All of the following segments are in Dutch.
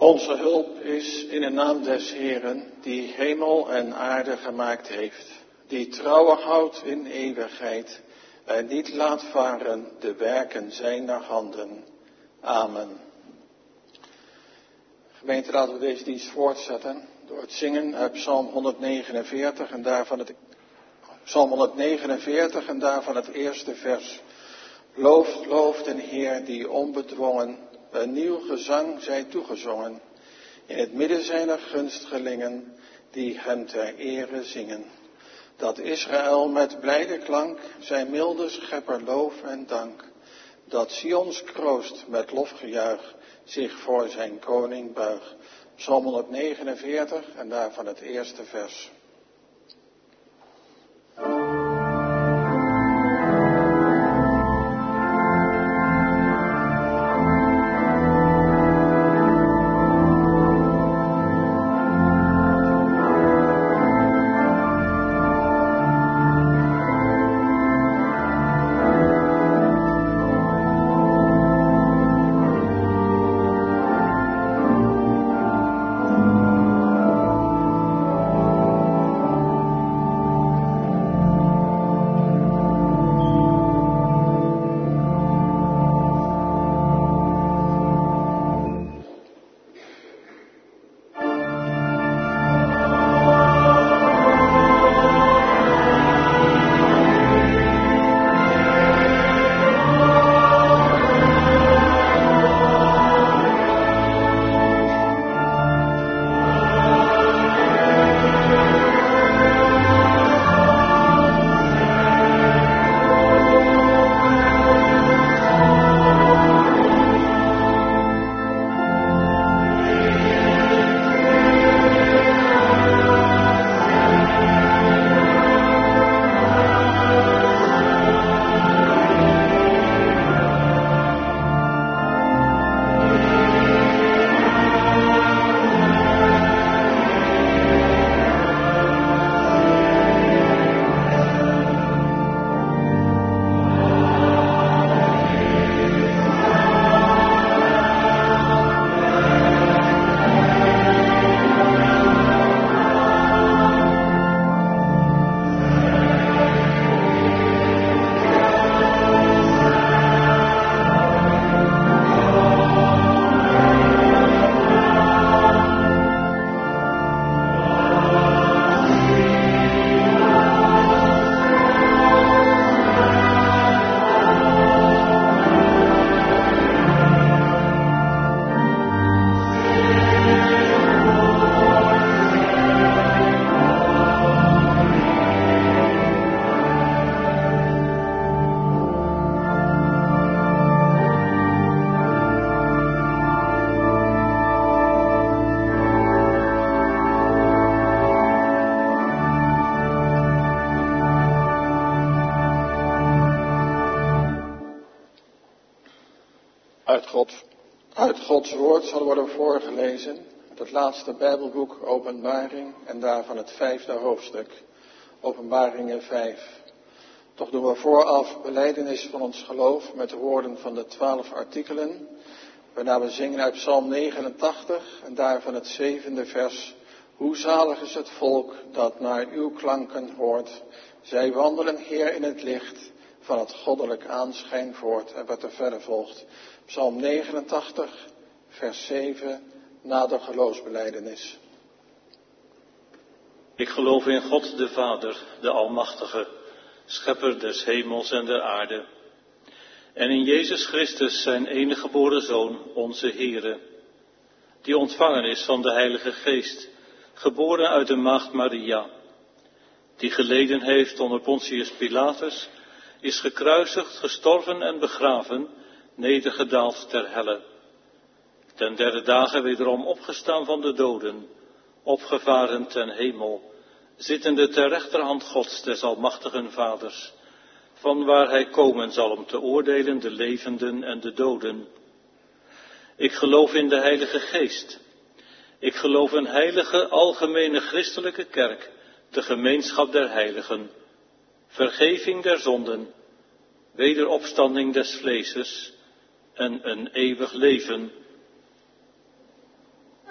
Onze hulp is in de naam des Heeren, die hemel en aarde gemaakt heeft, die trouwig houdt in eeuwigheid en niet laat varen de werken zijner handen. Amen. Gemeente, laten we deze dienst voortzetten door het zingen uit Psalm 149 en daarvan het eerste vers. Loof den Heer die onbedwongen een nieuw gezang zij toegezongen, in het midden zijner gunstgelingen die hem ter ere zingen. Dat Israël met blijde klank zijn milde schepper loof en dank, dat Sions kroost met lofgejuich zich voor zijn koning buig. Psalm 149 en daarvan het eerste vers. Uit Gods woord zal worden voorgelezen, het laatste Bijbelboek Openbaring en daarvan het 5e hoofdstuk, Openbaringen 5. Toch doen we vooraf belijdenis van ons geloof met de woorden van de 12 artikelen, waarna we zingen uit Psalm 89 en daarvan het 7e vers. Hoe zalig is het volk dat naar uw klanken hoort. Zij wandelen, Heer, in het licht van het goddelijk aanschijn voort. En wat er verder volgt. Psalm 89, vers 7, na de geloofsbelijdenis. Ik geloof in God de Vader, de Almachtige, schepper des hemels en der aarde. En in Jezus Christus, zijn enige geboren Zoon, onze Heere, die ontvangen is van de Heilige Geest, geboren uit de maagd Maria, die geleden heeft onder Pontius Pilatus, is gekruisigd, gestorven en begraven, nedergedaald ter helle. Ten derde dagen wederom opgestaan van de doden, opgevaren ten hemel, zittende ter rechterhand Gods des almachtigen Vaders, van waar hij komen zal om te oordelen de levenden en de doden. Ik geloof in de Heilige Geest. Ik geloof een heilige, algemene christelijke kerk, de gemeenschap der heiligen, vergeving der zonden, wederopstanding des vleeses en een eeuwig leven.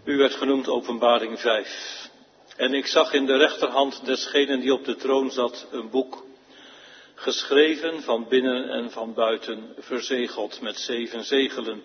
U werd genoemd Openbaring 5. En ik zag in de rechterhand desgenen die op de troon zat een boek, geschreven van binnen en van buiten, verzegeld met 7 zegelen.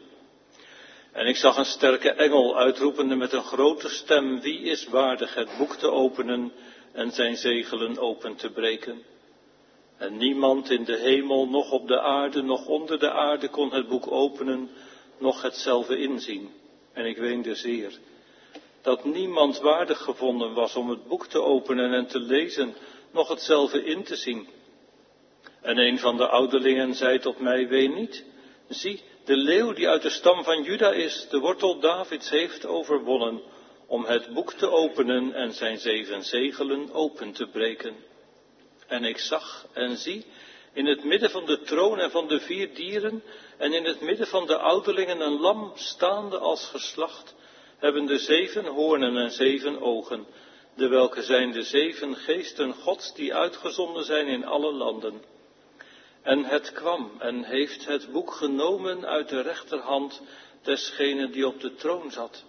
En ik zag een sterke engel uitroepende met een grote stem: wie is waardig het boek te openen en zijn zegelen open te breken? En niemand in de hemel, noch op de aarde, noch onder de aarde kon het boek openen, noch hetzelfde inzien. En ik weende zeer, dat niemand waardig gevonden was om het boek te openen en te lezen, noch hetzelfde in te zien. En een van de ouderlingen zei tot mij: ween niet, zie, de leeuw die uit de stam van Juda is, de wortel Davids, heeft overwonnen om het boek te openen en zijn 7 zegelen open te breken. En ik zag en zie, in het midden van de troon en van de 4 dieren en in het midden van de ouderlingen een lam staande als geslacht, hebbende 7 hoornen en 7 ogen, de welke zijn de 7 geesten Gods die uitgezonden zijn in alle landen. En het kwam en heeft het boek genomen uit de rechterhand desgene die op de troon zat.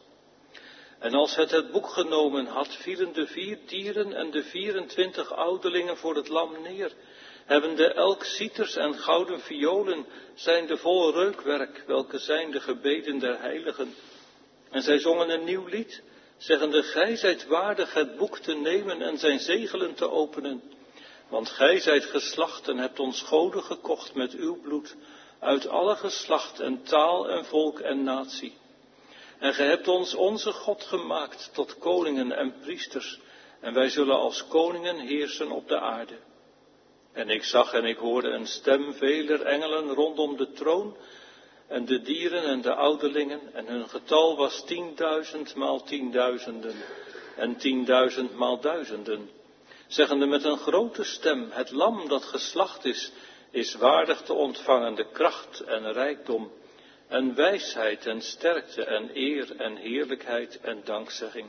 En als het boek genomen had, vielen de 4 dieren en de 24 ouderlingen voor het lam neer, hebbende elk citers en gouden violen, zijnde vol reukwerk, welke zijn de gebeden der heiligen. En zij zongen een nieuw lied, zeggende: gij zijt waardig het boek te nemen en zijn zegelen te openen. Want gij zijt geslacht en hebt ons goden gekocht met uw bloed, uit alle geslacht en taal en volk en natie. En gij hebt ons onze God gemaakt tot koningen en priesters, en wij zullen als koningen heersen op de aarde. En ik zag en ik hoorde een stem veler engelen rondom de troon, en de dieren en de ouderlingen, en hun getal was 10.000 maal 10.000 en 10.000 maal 1000, zeggende met een grote stem: het lam dat geslacht is waardig te ontvangen de kracht en rijkdom, en wijsheid en sterkte en eer en heerlijkheid en dankzegging.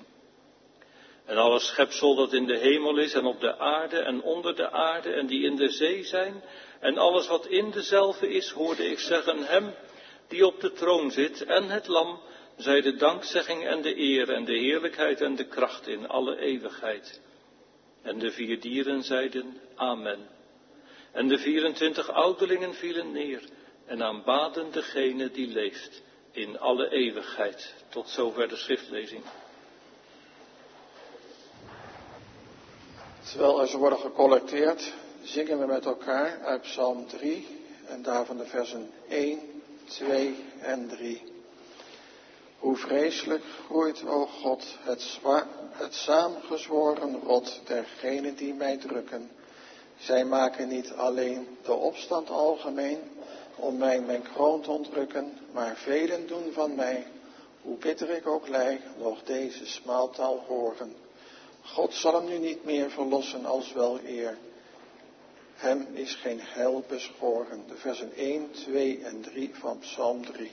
En alle schepsel dat in de hemel is en op de aarde en onder de aarde en die in de zee zijn, en alles wat in dezelve is, hoorde ik zeggen: hem die op de troon zit en het lam, zij de dankzegging en de eer en de heerlijkheid en de kracht in alle eeuwigheid. En de 4 dieren zeiden: amen. En de 24 ouderlingen vielen neer en aanbaden degene die leeft in alle eeuwigheid. Tot zover de schriftlezing. Terwijl er zo worden gecollecteerd, zingen we met elkaar uit Psalm 3 en daarvan de versen 1, 2 en 3. Hoe vreselijk groeit, o God, het saamgezworen rot dergenen die mij drukken. Zij maken niet alleen de opstand algemeen om mij mijn kroon te ontrukken, maar velen doen van mij, hoe bitter ik ook lij, nog deze smaaltaal horen. God zal hem nu niet meer verlossen als wel eer. Hem is geen heil beschoren. De versen 1, 2 en 3 van Psalm 3.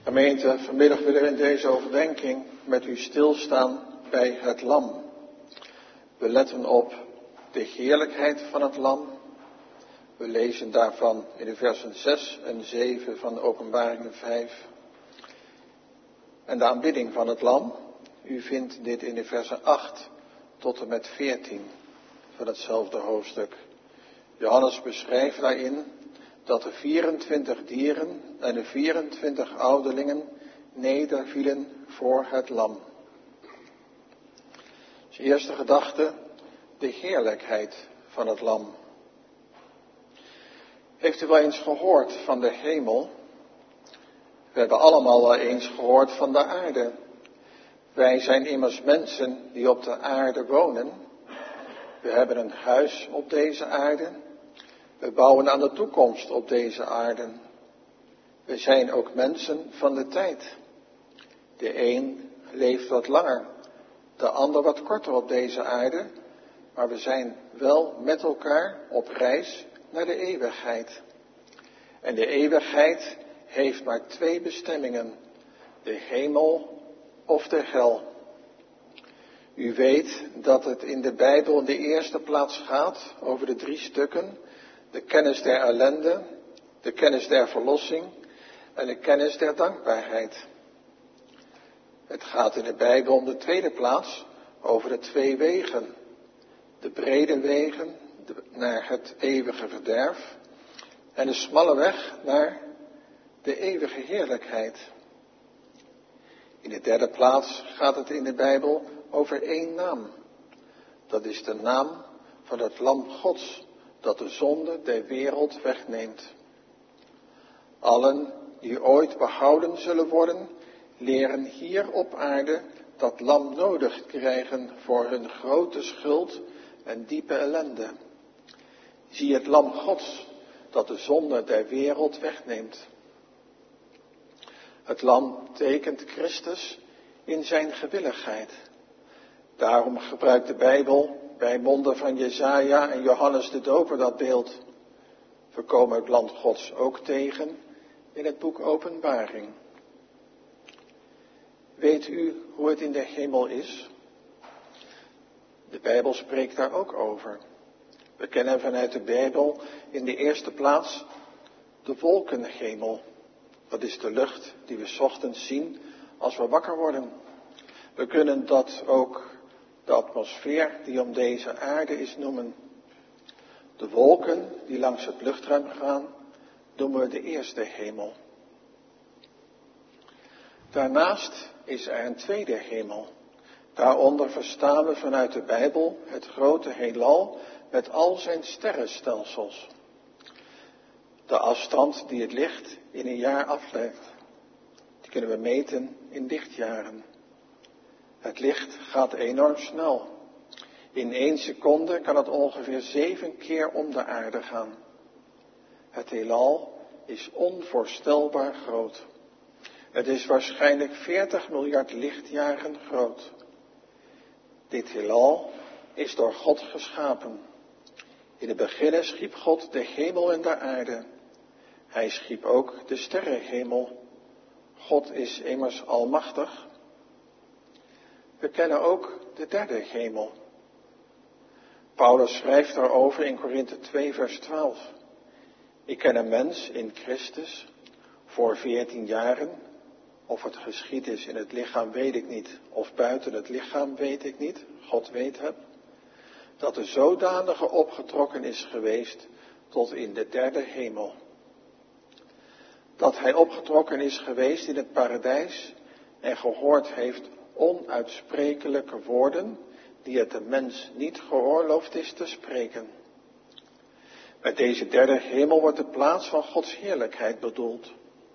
Gemeente, vanmiddag willen we in deze overdenking met u stilstaan bij het lam. We letten op de heerlijkheid van het lam. We lezen daarvan in de versen 6 en 7 van Openbaringen 5. En de aanbidding van het lam, u vindt dit in de versen 8 tot en met 14 van hetzelfde hoofdstuk. Johannes beschrijft daarin dat de 24 dieren en de 24 ouderlingen nedervielen voor het lam. Als eerste gedachte, de heerlijkheid van het lam. Heeft u wel eens gehoord van de hemel? We hebben allemaal wel eens gehoord van de aarde. Wij zijn immers mensen die op de aarde wonen. We hebben een huis op deze aarde. We bouwen aan de toekomst op deze aarde. We zijn ook mensen van de tijd. De een leeft wat langer, de ander wat korter op deze aarde. Maar we zijn wel met elkaar op reis naar de eeuwigheid. En de eeuwigheid heeft maar 2 bestemmingen. De hemel of de hel. U weet dat het in de Bijbel in de eerste plaats gaat over de 3 stukken. De kennis der ellende, de kennis der verlossing en de kennis der dankbaarheid. Het gaat in de Bijbel om de tweede plaats over de 2 wegen. De brede wegen naar het eeuwige verderf en de smalle weg naar de eeuwige heerlijkheid. In de derde plaats gaat het in de Bijbel over 1 naam. Dat is de naam van het Lam Gods, dat de zonde der wereld wegneemt. Allen die ooit behouden zullen worden, leren hier op aarde dat lam nodig krijgen voor hun grote schuld en diepe ellende. Zie het Lam Gods, dat de zonde der wereld wegneemt. Het lam tekent Christus in zijn gewilligheid. Daarom gebruikt de Bijbel bij monden van Jesaja en Johannes de Doper dat beeld. We komen het land Gods ook tegen in het boek Openbaring. Weet u hoe het in de hemel is? De Bijbel spreekt daar ook over. We kennen vanuit de Bijbel in de eerste plaats de wolkenhemel. Dat is de lucht die we 's ochtends zien als we wakker worden. We kunnen dat ook de atmosfeer die om deze aarde is noemen. De wolken die langs het luchtruim gaan, noemen we de eerste hemel. Daarnaast is er een tweede hemel. Daaronder verstaan we vanuit de Bijbel het grote heelal met al zijn sterrenstelsels. De afstand die het licht in een jaar aflegt, die kunnen we meten in lichtjaren. Het licht gaat enorm snel. In 1 seconde kan het ongeveer 7 keer om de aarde gaan. Het heelal is onvoorstelbaar groot. Het is waarschijnlijk 40 miljard lichtjaren groot. Dit heelal is door God geschapen. In het begin schiep God de hemel en de aarde. Hij schiep ook de sterrenhemel. God is immers almachtig. We kennen ook de derde hemel. Paulus schrijft daarover in Korinthe 2 vers 12. Ik ken een mens in Christus voor 14 jaren. Of het geschied is in het lichaam weet ik niet. Of buiten het lichaam weet ik niet. God weet het. Dat de zodanige opgetrokken is geweest tot in de derde hemel. Dat hij opgetrokken is geweest in het paradijs en gehoord heeft onuitsprekelijke woorden die het de mens niet geoorloofd is te spreken. Met deze derde hemel wordt de plaats van Gods heerlijkheid bedoeld.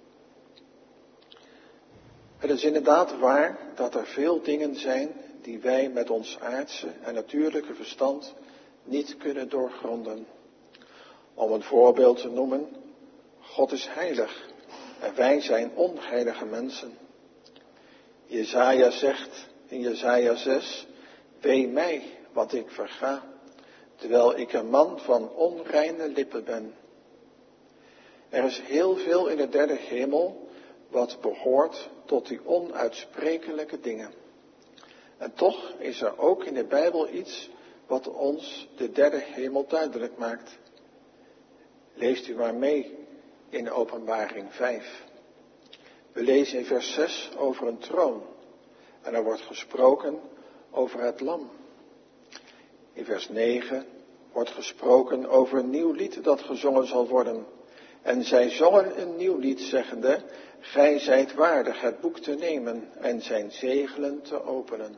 Het is inderdaad waar dat er veel dingen zijn die wij met ons aardse en natuurlijke verstand niet kunnen doorgronden. Om een voorbeeld te noemen, God is heilig en wij zijn onheilige mensen. Jesaja zegt in Jesaja 6, wee mij wat ik verga, terwijl ik een man van onreine lippen ben. Er is heel veel in de derde hemel wat behoort tot die onuitsprekelijke dingen. En toch is er ook in de Bijbel iets wat ons de derde hemel duidelijk maakt. Leest u maar mee in Openbaring 5. We lezen in vers 6 over een troon. En er wordt gesproken over het lam. In vers 9 wordt gesproken over een nieuw lied dat gezongen zal worden. En zij zongen een nieuw lied, zeggende: Gij zijt waardig het boek te nemen en zijn zegelen te openen.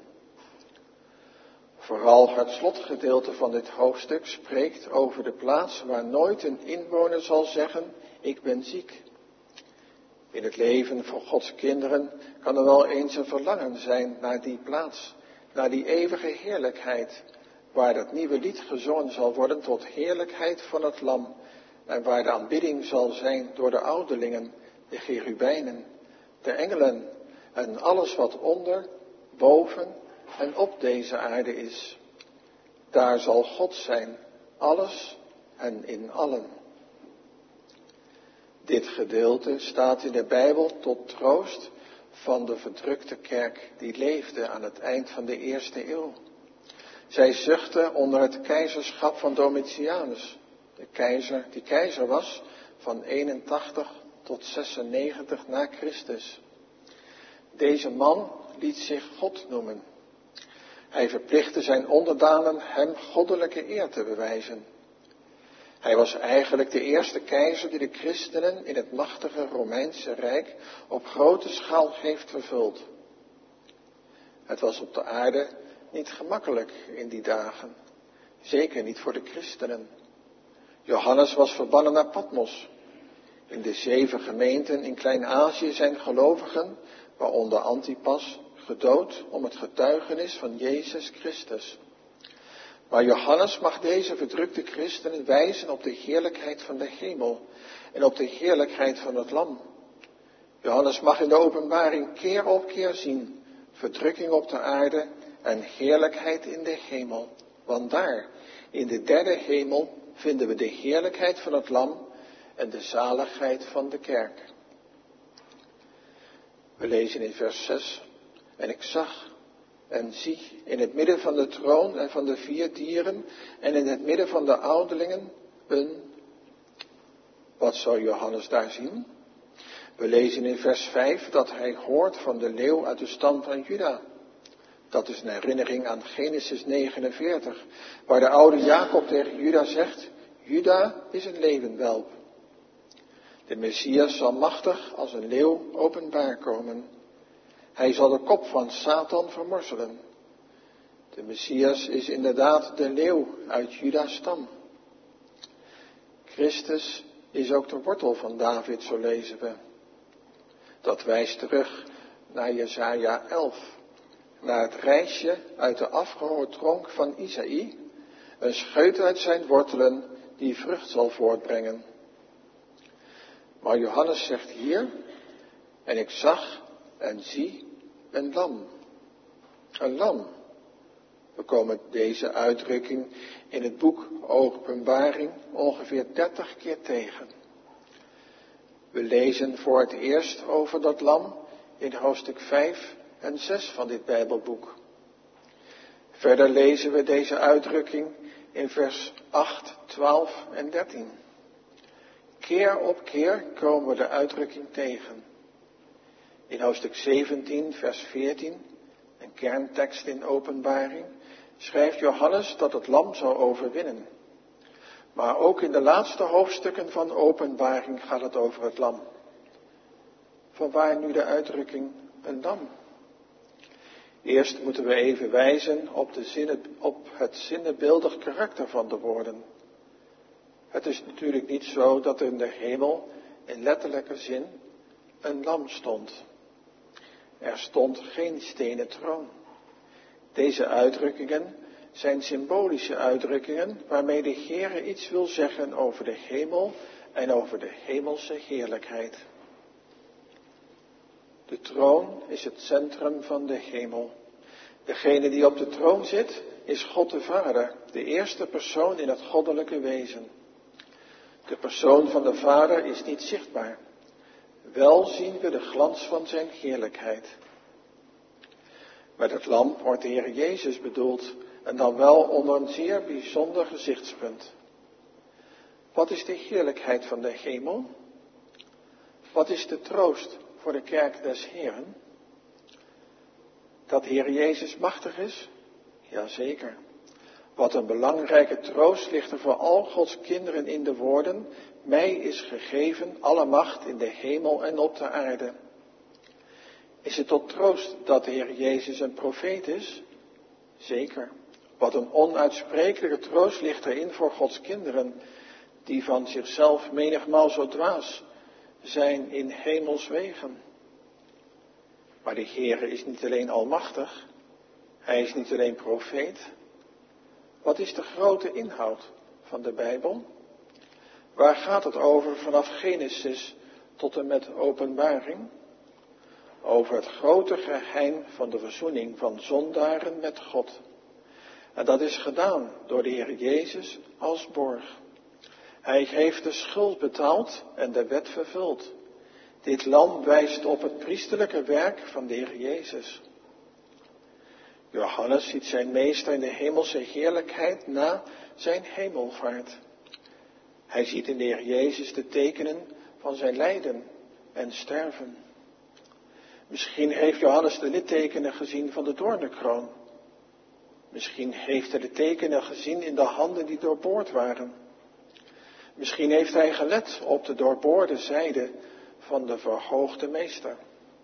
Vooral het slotgedeelte van dit hoofdstuk spreekt over de plaats waar nooit een inwoner zal zeggen: ik ben ziek. In het leven van Gods kinderen kan er wel eens een verlangen zijn naar die plaats, naar die eeuwige heerlijkheid, waar dat nieuwe lied gezongen zal worden tot heerlijkheid van het lam, en waar de aanbidding zal zijn door de ouderlingen, de cherubijnen, de engelen en alles wat onder, boven en op deze aarde is. Daar zal God zijn, alles en in allen. Dit gedeelte staat in de Bijbel tot troost van de verdrukte kerk die leefde aan het eind van de eerste eeuw. Zij zuchtte onder het keizerschap van Domitianus, die keizer was van 81 tot 96 na Christus. Deze man liet zich God noemen. Hij verplichtte zijn onderdanen hem goddelijke eer te bewijzen. Hij was eigenlijk de eerste keizer die de christenen in het machtige Romeinse Rijk op grote schaal heeft vervuld. Het was op de aarde niet gemakkelijk in die dagen, zeker niet voor de christenen. Johannes was verbannen naar Patmos. In de 7 gemeenten in Klein-Azië zijn gelovigen, waaronder Antipas, gedood om het getuigenis van Jezus Christus. Maar Johannes mag deze verdrukte christenen wijzen op de heerlijkheid van de hemel en op de heerlijkheid van het lam. Johannes mag in de openbaring keer op keer zien verdrukking op de aarde en heerlijkheid in de hemel. Want daar, in de derde hemel, vinden we de heerlijkheid van het lam en de zaligheid van de kerk. We lezen in vers 6. En ik zag en zie in het midden van de troon en van de 4 dieren en in het midden van de ouderlingen Wat zou Johannes daar zien? We lezen in vers 5 dat hij hoort van de leeuw uit de stam van Juda. Dat is een herinnering aan Genesis 49, waar de oude Jacob tegen Juda zegt: Juda is een leeuwenwelp. De Messias zal machtig als een leeuw openbaar komen. Hij zal de kop van Satan vermorzelen. De Messias is inderdaad de leeuw uit Juda's stam. Christus is ook de wortel van David, zo lezen we. Dat wijst terug naar Jesaja 11. Naar het rijsje uit de afgehoorde tronk van Isaïe. Een scheut uit zijn wortelen die vrucht zal voortbrengen. Maar Johannes zegt hier: en ik zag en zie een lam. Een lam. We komen deze uitdrukking in het boek Openbaring ongeveer 30 keer tegen. We lezen voor het eerst over dat lam in hoofdstuk 5 en 6 van dit Bijbelboek. Verder lezen we deze uitdrukking in vers 8, 12 en 13. Keer op keer komen we de uitdrukking tegen. In hoofdstuk 17, vers 14, een kerntekst in Openbaring, schrijft Johannes dat het lam zou overwinnen. Maar ook in de laatste hoofdstukken van Openbaring gaat het over het lam. Vanwaar nu de uitdrukking een lam? Eerst moeten we even wijzen op het zinnebeeldig karakter van de woorden. Het is natuurlijk niet zo dat er in de hemel in letterlijke zin een lam stond. Er stond geen stenen troon. Deze uitdrukkingen zijn symbolische uitdrukkingen waarmee de Heere iets wil zeggen over de hemel en over de hemelse heerlijkheid. De troon is het centrum van de hemel. Degene die op de troon zit is God de Vader, de eerste persoon in het goddelijke wezen. De persoon van de Vader is niet zichtbaar. Wel zien we de glans van zijn heerlijkheid. Met het lam wordt de Heer Jezus bedoeld en dan wel onder een zeer bijzonder gezichtspunt. Wat is de heerlijkheid van de hemel? Wat is de troost voor de kerk des Heeren? Dat de Heer Jezus machtig is? Jazeker. Wat een belangrijke troost ligt er voor al Gods kinderen in de woorden: mij is gegeven alle macht in de hemel en op de aarde. Is het tot troost dat de Heer Jezus een profeet is? Zeker. Wat een onuitsprekelijke troost ligt erin voor Gods kinderen, die van zichzelf menigmaal zo dwaas zijn in hemels wegen. Maar de Heer is niet alleen almachtig, hij is niet alleen profeet. Wat is de grote inhoud van de Bijbel? Waar gaat het over vanaf Genesis tot en met Openbaring? Over het grote geheim van de verzoening van zondaren met God. En dat is gedaan door de Heer Jezus als borg. Hij heeft de schuld betaald en de wet vervuld. Dit lam wijst op het priesterlijke werk van de Heer Jezus. Johannes ziet zijn meester in de hemelse heerlijkheid na zijn hemelvaart. Hij ziet in de Heer Jezus de tekenen van zijn lijden en sterven. Misschien heeft Johannes de littekenen gezien van de doornenkroon. Misschien heeft hij de tekenen gezien in de handen die doorboord waren. Misschien heeft hij gelet op de doorboorde zijde van de verhoogde meester.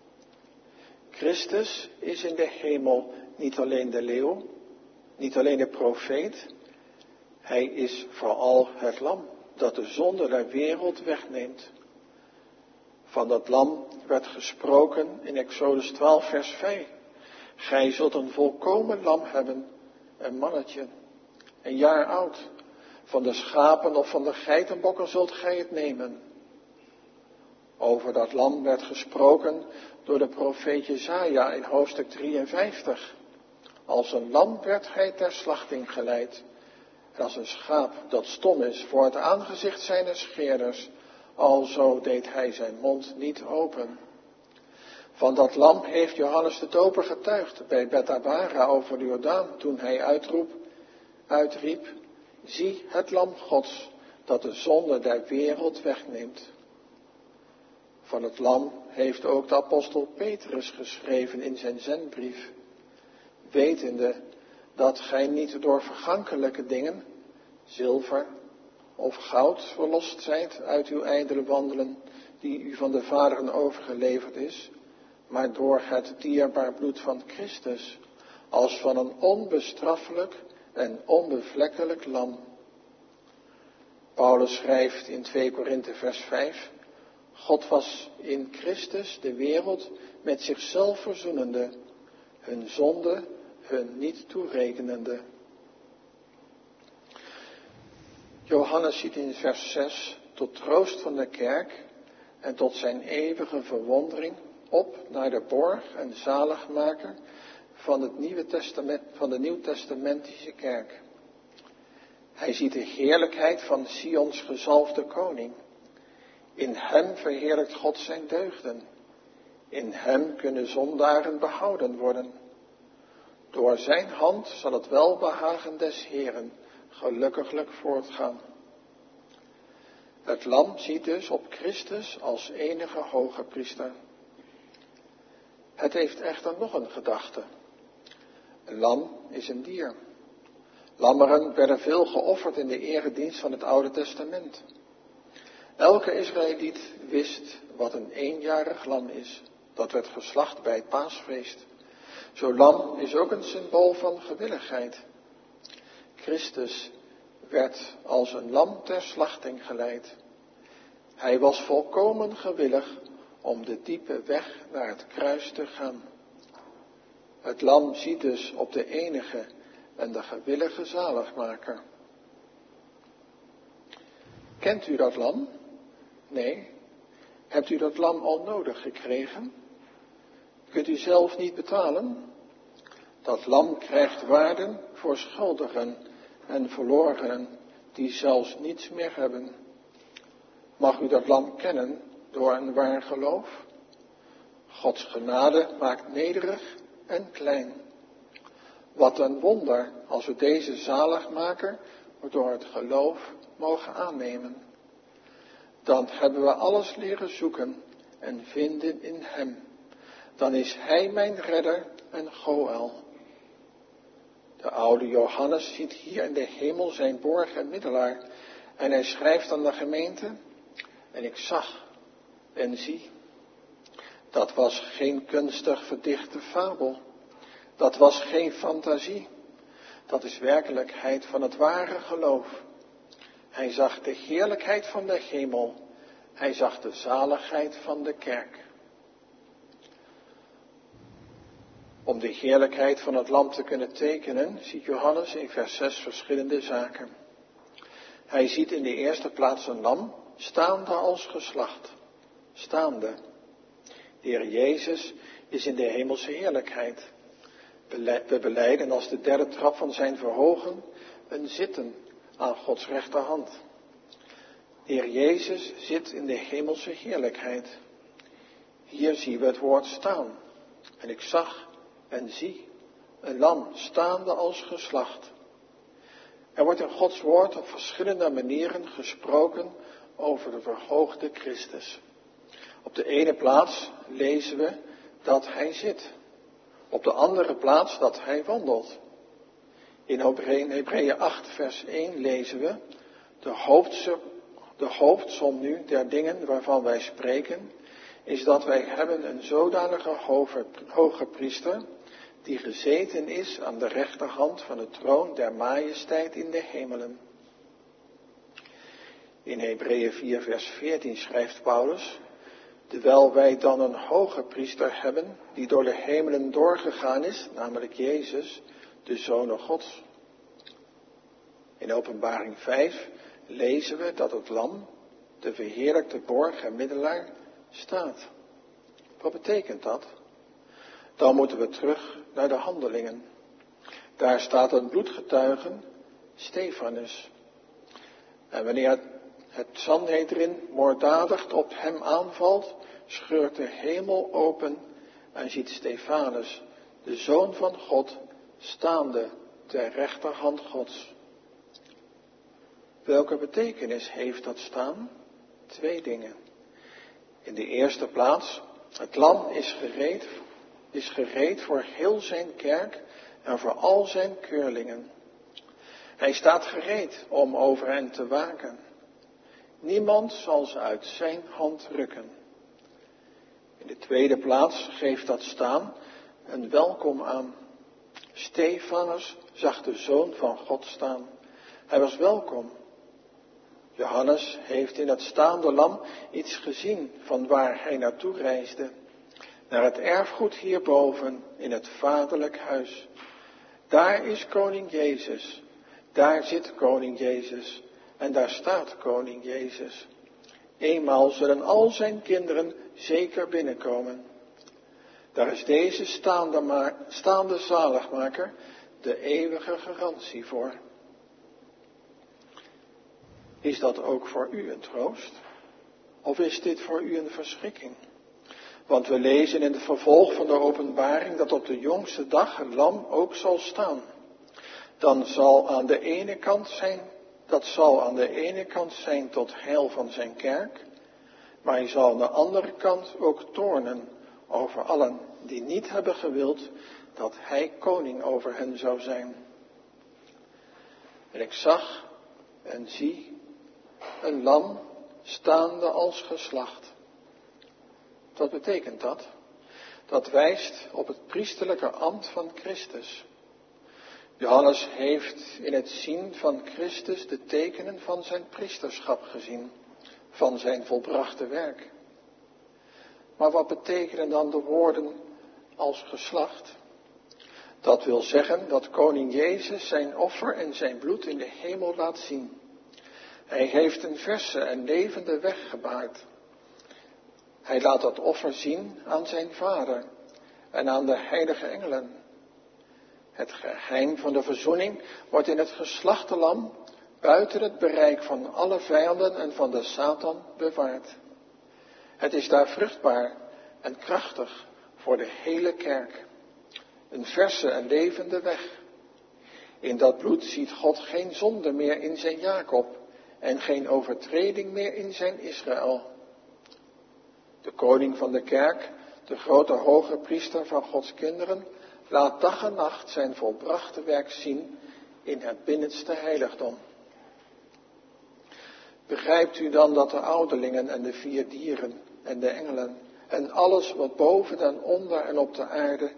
Christus is in de hemel niet alleen de leeuw, niet alleen de profeet. Hij is vooral het lam dat de zonde der wereld wegneemt. Van dat lam werd gesproken in Exodus 12 vers 5. Gij zult een volkomen lam hebben, een mannetje, een jaar oud. Van de schapen of van de geitenbokken zult gij het nemen. Over dat lam werd gesproken door de profeet Jesaja in hoofdstuk 53. Als een lam werd hij ter slachting geleid. En als een schaap dat stom is voor het aangezicht zijner scheerders, alzo deed hij zijn mond niet open. Van dat lam heeft Johannes de Doper getuigd bij Bethabara over de Jordaan toen hij uitriep, zie het lam Gods dat de zonde der wereld wegneemt. Van het lam heeft ook de apostel Petrus geschreven in zijn zendbrief, wetende dat gij niet door vergankelijke dingen, zilver of goud, verlost zijt uit uw ijdele wandelen, die u van de vaderen overgeleverd is, maar door het dierbaar bloed van Christus, als van een onbestraffelijk en onbevlekkelijk lam. Paulus schrijft in 2 Korinthe vers 5, God was in Christus de wereld met zichzelf verzoenende, hun zonde hun niet toerekenende. Johannes ziet in vers 6 tot troost van de kerk en tot zijn eeuwige verwondering op naar de borg en zaligmaker van de Nieuwtestamentische kerk. Hij ziet de heerlijkheid van Sions gezalfde koning. In hem verheerlijkt God zijn deugden. In hem kunnen zondaren behouden worden. Door zijn hand zal het welbehagen des Heeren gelukkiglijk voortgaan. Het lam ziet dus op Christus als enige hoge priester. Het heeft echter nog een gedachte. Een lam is een dier. Lammeren werden veel geofferd in de eredienst van het Oude Testament. Elke Israëliet wist wat een eenjarig lam is. Dat werd geslacht bij het paasfeest. Zo'n lam is ook een symbool van gewilligheid. Christus werd als een lam ter slachting geleid. Hij was volkomen gewillig om de diepe weg naar het kruis te gaan. Het lam ziet dus op de enige en de gewillige zaligmaker. Kent u dat lam? Nee. Hebt u dat lam al nodig gekregen? Kunt u zelf niet betalen? Dat lam krijgt waarden voor schuldigen en verlorenen die zelfs niets meer hebben. Mag u dat lam kennen door een waar geloof? Gods genade maakt nederig en klein. Wat een wonder als we deze zaligmaker door het geloof mogen aannemen. Dan hebben we alles leren zoeken en vinden in hem. Dan is hij mijn redder en Goël. De oude Johannes ziet hier in de hemel zijn borg en middelaar. En hij schrijft aan de gemeente: en ik zag en zie. Dat was geen kunstig verdichte fabel. Dat was geen fantasie. Dat is werkelijkheid van het ware geloof. Hij zag de heerlijkheid van de hemel. Hij zag de zaligheid van de kerk. Om de heerlijkheid van het lam te kunnen tekenen, ziet Johannes in vers 6 verschillende zaken. Hij ziet in de eerste plaats een lam, staande als geslacht. Staande. De Heer Jezus is in de hemelse heerlijkheid. We belijden als de derde trap van zijn verhogen een zitten aan Gods rechterhand. De Heer Jezus zit in de hemelse heerlijkheid. Hier zien we het woord staan. En ik zag en zie een lam staande als geslacht. Er wordt in Gods woord op verschillende manieren gesproken over de verhoogde Christus. Op de ene plaats lezen we dat hij zit. Op de andere plaats dat hij wandelt. In Hebreeën 8 vers 1 lezen we: de hoofdsom nu der dingen waarvan wij spreken, is dat wij hebben een zodanige hoge priester, die gezeten is aan de rechterhand van de troon der majesteit in de hemelen. In Hebreeën 4 vers 14 schrijft Paulus: terwijl wij dan een hoge priester hebben, die door de hemelen doorgegaan is, namelijk Jezus, de Zoon Gods. In Openbaring 5 lezen we dat het lam, de verheerlijkte borg en middelaar, staat. Wat betekent dat? Dan moeten we terug naar de Handelingen. Daar staat een bloedgetuige, Stefanus. En wanneer het Sanhedrin moorddadig op hem aanvalt, scheurt de hemel open en ziet Stefanus, de Zoon van God, staande ter rechterhand Gods. Welke betekenis heeft dat staan? 2 dingen. In de eerste plaats, het lam is gereed voor heel zijn kerk en voor al zijn keurlingen. Hij staat gereed om over hen te waken. Niemand zal ze uit zijn hand rukken. In de tweede plaats geeft dat staan een welkom aan. Stefanus zag de Zoon van God staan. Hij was welkom. Johannes heeft in het staande lam iets gezien van waar hij naartoe reisde. Naar het erfgoed hierboven in het vaderlijk huis. Daar is koning Jezus. Daar zit koning Jezus. En daar staat koning Jezus. Eenmaal zullen al zijn kinderen zeker binnenkomen. Daar is deze staande zaligmaker de eeuwige garantie voor. Is dat ook voor u een troost? Of is dit voor u een verschrikking? Want we lezen in het vervolg van de openbaring dat op de jongste dag het lam ook zal staan. Dat zal aan de ene kant zijn tot heil van zijn kerk, maar hij zal aan de andere kant ook toornen over allen die niet hebben gewild dat hij koning over hen zou zijn. En ik zag en zie een lam staande als geslacht. Wat betekent dat? Dat wijst op het priesterlijke ambt van Christus. Johannes heeft in het zien van Christus de tekenen van zijn priesterschap gezien, van zijn volbrachte werk. Maar wat betekenen dan de woorden als geslacht? Dat wil zeggen dat koning Jezus zijn offer en zijn bloed in de hemel laat zien. Hij heeft een verse en levende weg gebaard. Hij laat dat offer zien aan zijn Vader en aan de heilige engelen. Het geheim van de verzoening wordt in het geslachte lam buiten het bereik van alle vijanden en van de Satan bewaard. Het is daar vruchtbaar en krachtig voor de hele kerk. Een verse en levende weg. In dat bloed ziet God geen zonde meer in zijn Jacob en geen overtreding meer in zijn Israël. De koning van de kerk, de grote hoge priester van Gods kinderen, laat dag en nacht zijn volbrachte werk zien in het binnenste heiligdom. Begrijpt u dan dat de ouderlingen en de 4 dieren en de engelen en alles wat boven en onder en op de aarde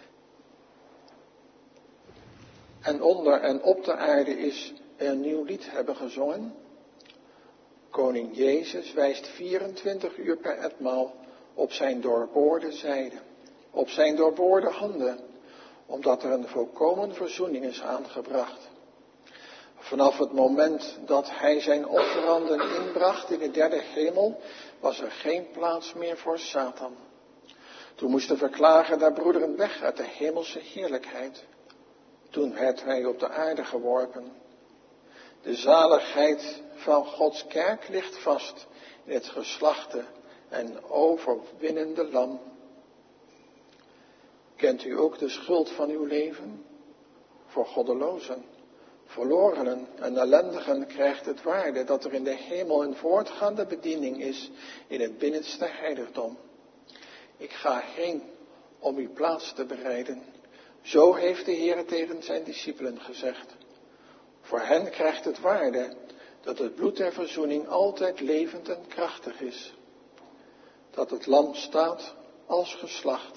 en op de aarde is, een nieuw lied hebben gezongen? Koning Jezus wijst 24 uur per etmaal op zijn doorboorde zijde, op zijn doorboorde handen, omdat er een volkomen verzoening is aangebracht. Vanaf het moment dat hij zijn offeranden inbracht in de 3e hemel, was er geen plaats meer voor Satan. Toen moest de verklager der broederen weg uit de hemelse heerlijkheid. Toen werd hij op de aarde geworpen. De zaligheid van Gods kerk ligt vast in het geslachte en overwinnende lam. Kent u ook de schuld van uw leven? Voor goddelozen, verlorenen en ellendigen krijgt het waarde dat er in de hemel een voortgaande bediening is in het binnenste heiligdom. Ik ga heen om uw plaats te bereiden. Zo heeft de Heer tegen zijn discipelen gezegd. Voor hen krijgt het waarde dat het bloed der verzoening altijd levend en krachtig is. Dat het lam staat als geslacht.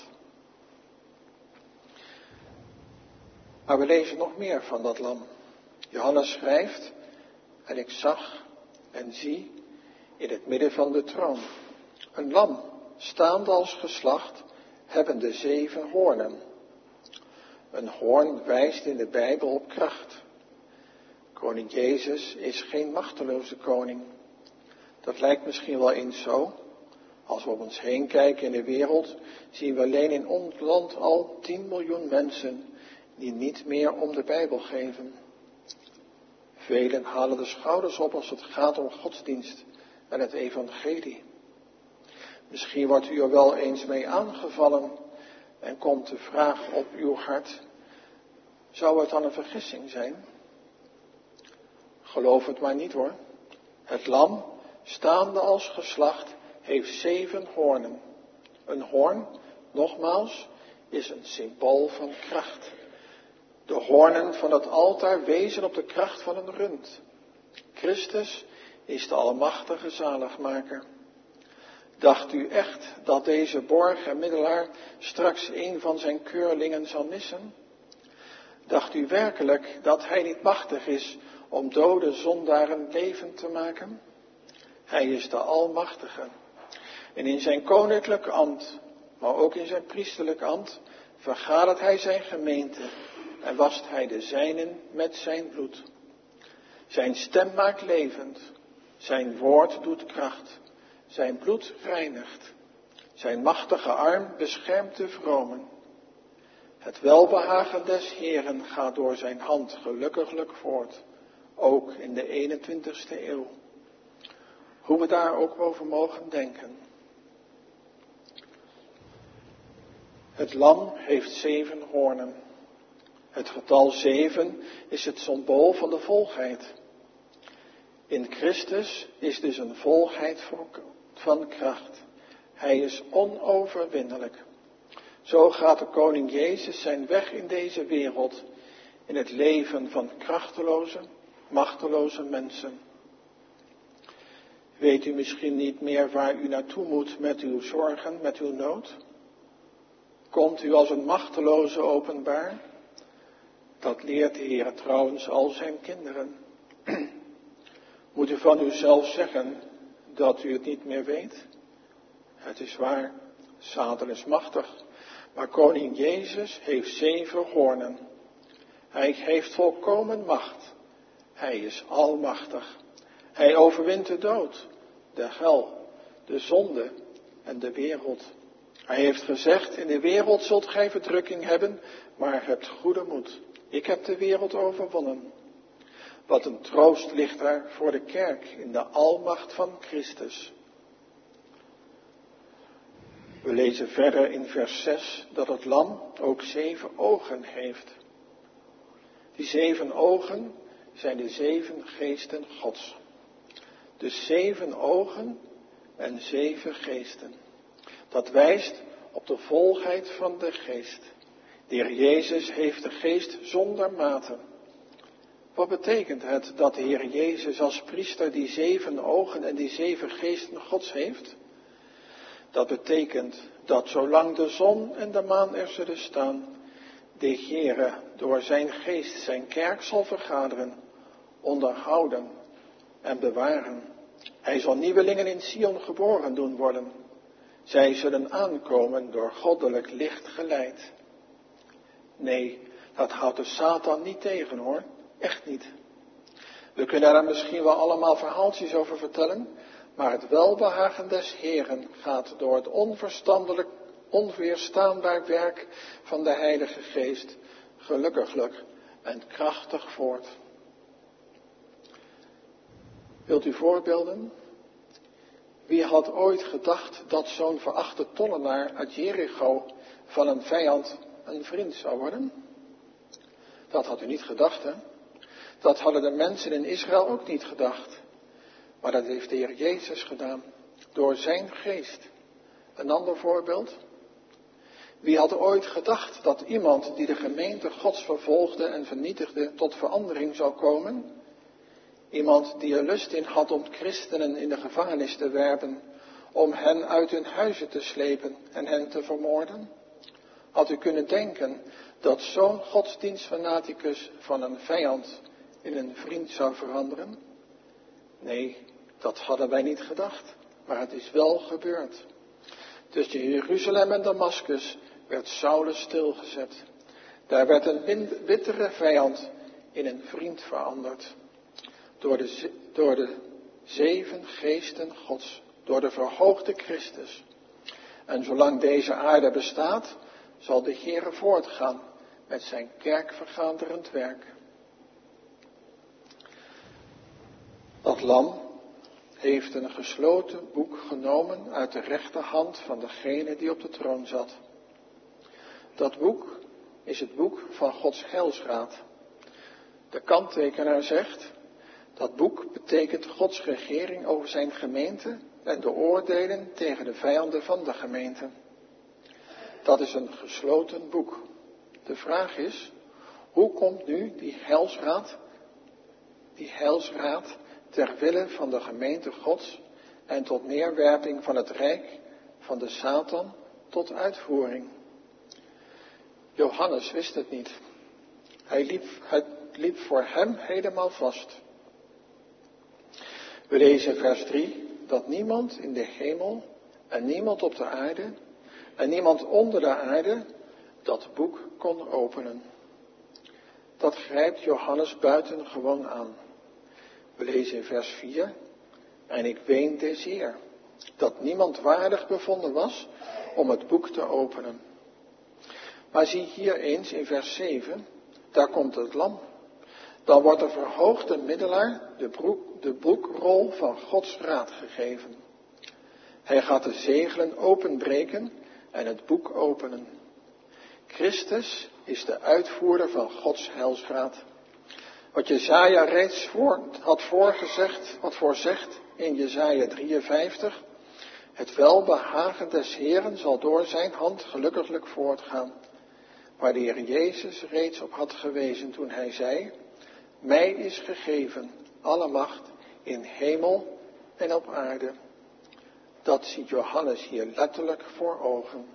Maar we lezen nog meer van dat lam. Johannes schrijft, en ik zag en zie in het midden van de troon een lam, staande als geslacht, hebbende 7 hoornen. Een hoorn wijst in de Bijbel op kracht. Koning Jezus is geen machteloze koning. Dat lijkt misschien wel eens zo. Als we om ons heen kijken in de wereld, zien we alleen in ons land al 10 miljoen mensen die niet meer om de Bijbel geven. Velen halen de schouders op als het gaat om godsdienst en het evangelie. Misschien wordt u er wel eens mee aangevallen en komt de vraag op uw hart, zou het dan een vergissing zijn? Geloof het maar niet hoor. Het lam, staande als geslacht, heeft 7 hoornen. Een hoorn, nogmaals, is een symbool van kracht. De hoornen van het altaar wezen op de kracht van een rund. Christus is de almachtige zaligmaker. Dacht u echt dat deze borg en middelaar straks een van zijn keurlingen zal missen? Dacht u werkelijk dat hij niet machtig is om dode zondaren levend te maken? Hij is de almachtige. En in zijn koninklijk ambt, maar ook in zijn priesterlijk ambt, vergadert hij zijn gemeente en wast hij de zijnen met zijn bloed. Zijn stem maakt levend, zijn woord doet kracht, zijn bloed reinigt, zijn machtige arm beschermt de vromen. Het welbehagen des Heeren gaat door zijn hand gelukkiglijk voort, ook in de 21ste eeuw. Hoe we daar ook over mogen denken. Het lam heeft 7 hoornen. Het getal 7 is het symbool van de volheid. In Christus is dus een volheid van kracht. Hij is onoverwinnelijk. Zo gaat de koning Jezus zijn weg in deze wereld, in het leven van krachteloze, machteloze mensen. Weet u misschien niet meer waar u naartoe moet met uw zorgen, met uw nood? Komt u als een machteloze openbaar? Dat leert de Heer trouwens al zijn kinderen. Moet u van uzelf zeggen dat u het niet meer weet? Het is waar, Satan is machtig, maar koning Jezus heeft 7 hoornen. Hij heeft volkomen macht. Hij is almachtig. Hij overwint de dood, de hel, de zonde en de wereld. Hij heeft gezegd, in de wereld zult gij verdrukking hebben, maar hebt goede moed. Ik heb de wereld overwonnen. Wat een troost ligt daar voor de kerk in de almacht van Christus. We lezen verder in vers 6 dat het lam ook 7 ogen heeft. Die 7 ogen zijn de 7 geesten Gods. Dus 7 ogen en 7 geesten. Dat wijst op de volheid van de geest. De Heer Jezus heeft de geest zonder mate. Wat betekent het dat de Heer Jezus als priester die 7 ogen en die 7 geesten Gods heeft? Dat betekent dat zolang de zon en de maan er zullen staan, de Heere door zijn geest zijn kerk zal vergaderen, onderhouden en bewaren. Hij zal nieuwelingen in Sion geboren doen worden. Zij zullen aankomen door goddelijk licht geleid. Nee, dat houdt de Satan niet tegen hoor, echt niet. We kunnen daar misschien wel allemaal verhaaltjes over vertellen, maar het welbehagen des Heeren gaat door het onweerstaanbaar werk van de Heilige Geest gelukkiglijk en krachtig voort. Wilt u voorbeelden? Wie had ooit gedacht dat zo'n verachte tollenaar uit Jericho van een vijand een vriend zou worden? Dat had u niet gedacht, hè? Dat hadden de mensen in Israël ook niet gedacht. Maar dat heeft de Heer Jezus gedaan, door zijn geest. Een ander voorbeeld. Wie had ooit gedacht dat iemand die de gemeente Gods vervolgde en vernietigde tot verandering zou komen? Iemand die er lust in had om christenen in de gevangenis te werpen, om hen uit hun huizen te slepen en hen te vermoorden? Had u kunnen denken dat zo'n godsdienstfanaticus van een vijand in een vriend zou veranderen? Nee, dat hadden wij niet gedacht, maar het is wel gebeurd. Tussen Jeruzalem en Damaskus werd Saulus stilgezet. Daar werd een bittere vijand in een vriend veranderd. Door de 7 geesten Gods, door de verhoogde Christus. En zolang deze aarde bestaat, zal de Heere voortgaan met zijn kerkvergaderend werk. Dat lam heeft een gesloten boek genomen uit de rechterhand van degene die op de troon zat. Dat boek is het boek van Gods heilsraad. De kanttekenaar zegt, dat boek betekent Gods regering over zijn gemeente en de oordelen tegen de vijanden van de gemeente. Dat is een gesloten boek. De vraag is, hoe komt nu die heilsraad ter wille van de gemeente Gods en tot neerwerping van het rijk van de Satan tot uitvoering? Johannes wist het niet. Het liep voor hem helemaal vast. We lezen in vers 3 dat niemand in de hemel en niemand op de aarde en niemand onder de aarde dat boek kon openen. Dat grijpt Johannes buitengewoon aan. We lezen in vers 4, en ik weende zeer, dat niemand waardig bevonden was om het boek te openen. Maar zie hier eens in vers 7, daar komt het lam. Dan wordt de verhoogde middelaar de boekrol van Gods raad gegeven. Hij gaat de zegelen openbreken en het boek openen. Christus is de uitvoerder van Gods heilsraad. Wat Jesaja reeds had voorzegd in Jesaja 53. Het welbehagen des Heeren zal door zijn hand gelukkiglijk voortgaan. Waar de Heer Jezus reeds op had gewezen toen hij zei, mij is gegeven alle macht in hemel en op aarde. Dat ziet Johannes hier letterlijk voor ogen.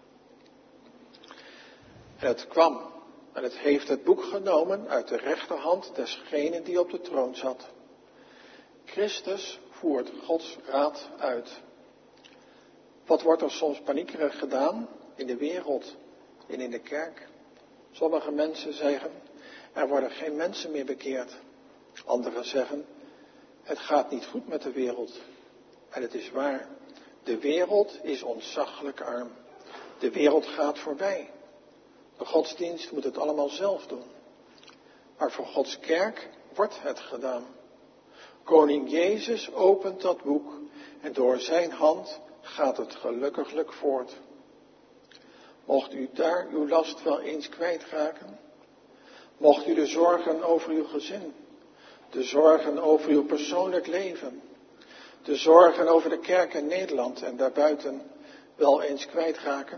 En het kwam en het heeft het boek genomen uit de rechterhand desgene die op de troon zat. Christus voert Gods raad uit. Wat wordt er soms paniekerig gedaan in de wereld en in de kerk? Sommige mensen zeggen, er worden geen mensen meer bekeerd. Anderen zeggen, het gaat niet goed met de wereld. En het is waar, de wereld is ontzaglijk arm. De wereld gaat voorbij. De godsdienst moet het allemaal zelf doen. Maar voor Gods kerk wordt het gedaan. Koning Jezus opent dat boek en door zijn hand gaat het gelukkiglijk voort. Mocht u daar uw last wel eens kwijtraken? Mocht u de zorgen over uw gezin, de zorgen over uw persoonlijk leven, de zorgen over de kerk in Nederland en daarbuiten wel eens kwijtraken?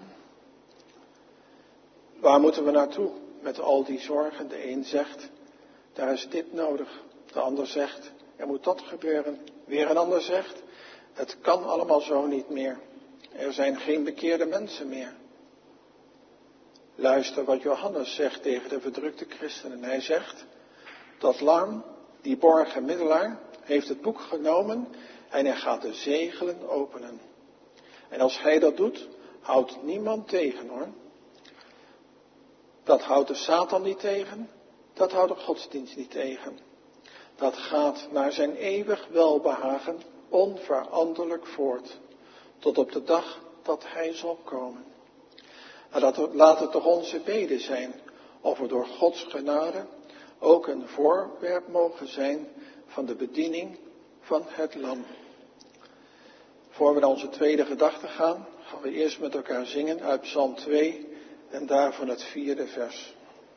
Waar moeten we naartoe met al die zorgen? De een zegt, daar is dit nodig. De ander zegt, er moet dat gebeuren. Weer een ander zegt, het kan allemaal zo niet meer. Er zijn geen bekeerde mensen meer. Luister wat Johannes zegt tegen de verdrukte christenen. Hij zegt, dat lam, die borgen middelaar, heeft het boek genomen en hij gaat de zegelen openen. En als hij dat doet, houdt niemand tegen hoor. Dat houdt de Satan niet tegen, dat houdt de godsdienst niet tegen. Dat gaat naar zijn eeuwig welbehagen onveranderlijk voort, tot op de dag dat hij zal komen. En laat het toch onze bede zijn, of we door Gods genade ook een voorwerp mogen zijn van de bediening van het lam. Voor we naar onze tweede gedachte gaan we eerst met elkaar zingen uit Psalm 2 en daarvan het 4e vers.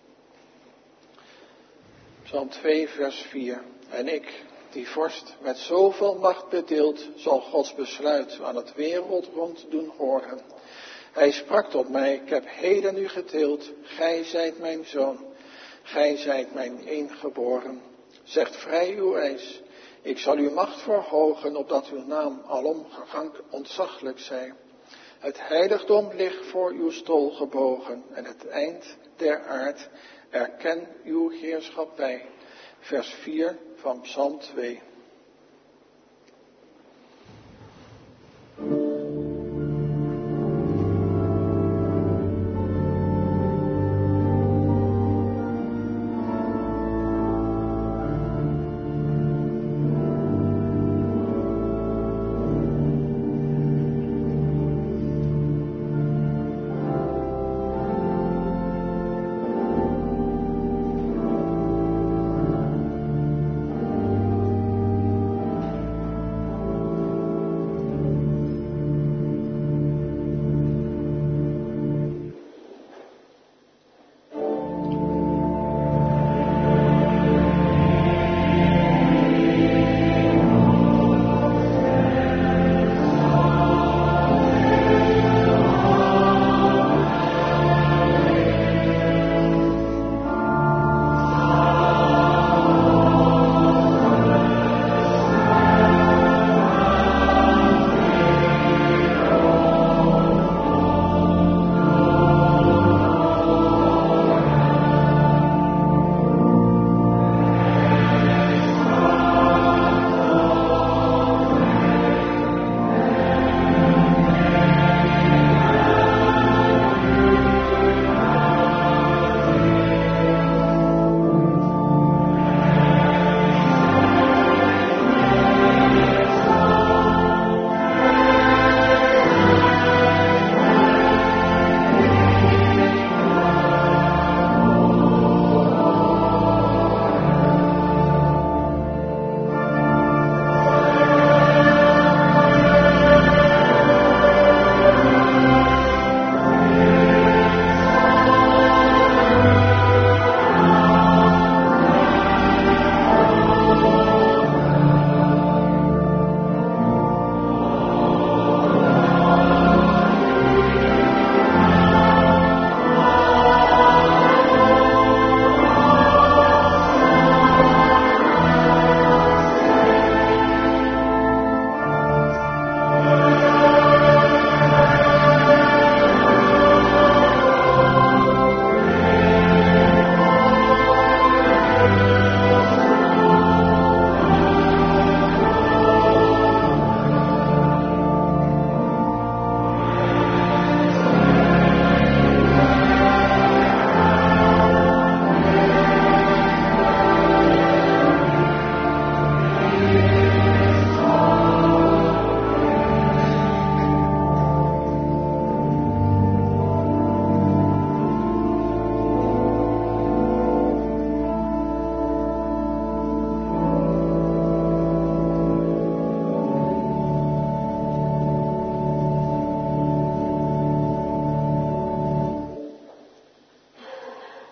Psalm 2 vers 4. En ik, die vorst met zoveel macht bedeeld, zal Gods besluit aan het wereldrond doen horen. Hij sprak tot mij, ik heb heden u geteeld, gij zijt mijn zoon, gij zijt mijn eengeboren. Zegt vrij uw eis, ik zal uw macht verhogen, opdat uw naam alom ontzaglijk zij. Het heiligdom ligt voor uw stol gebogen, en het eind der aard erken uw heerschappij. Vers 4 van Psalm 2.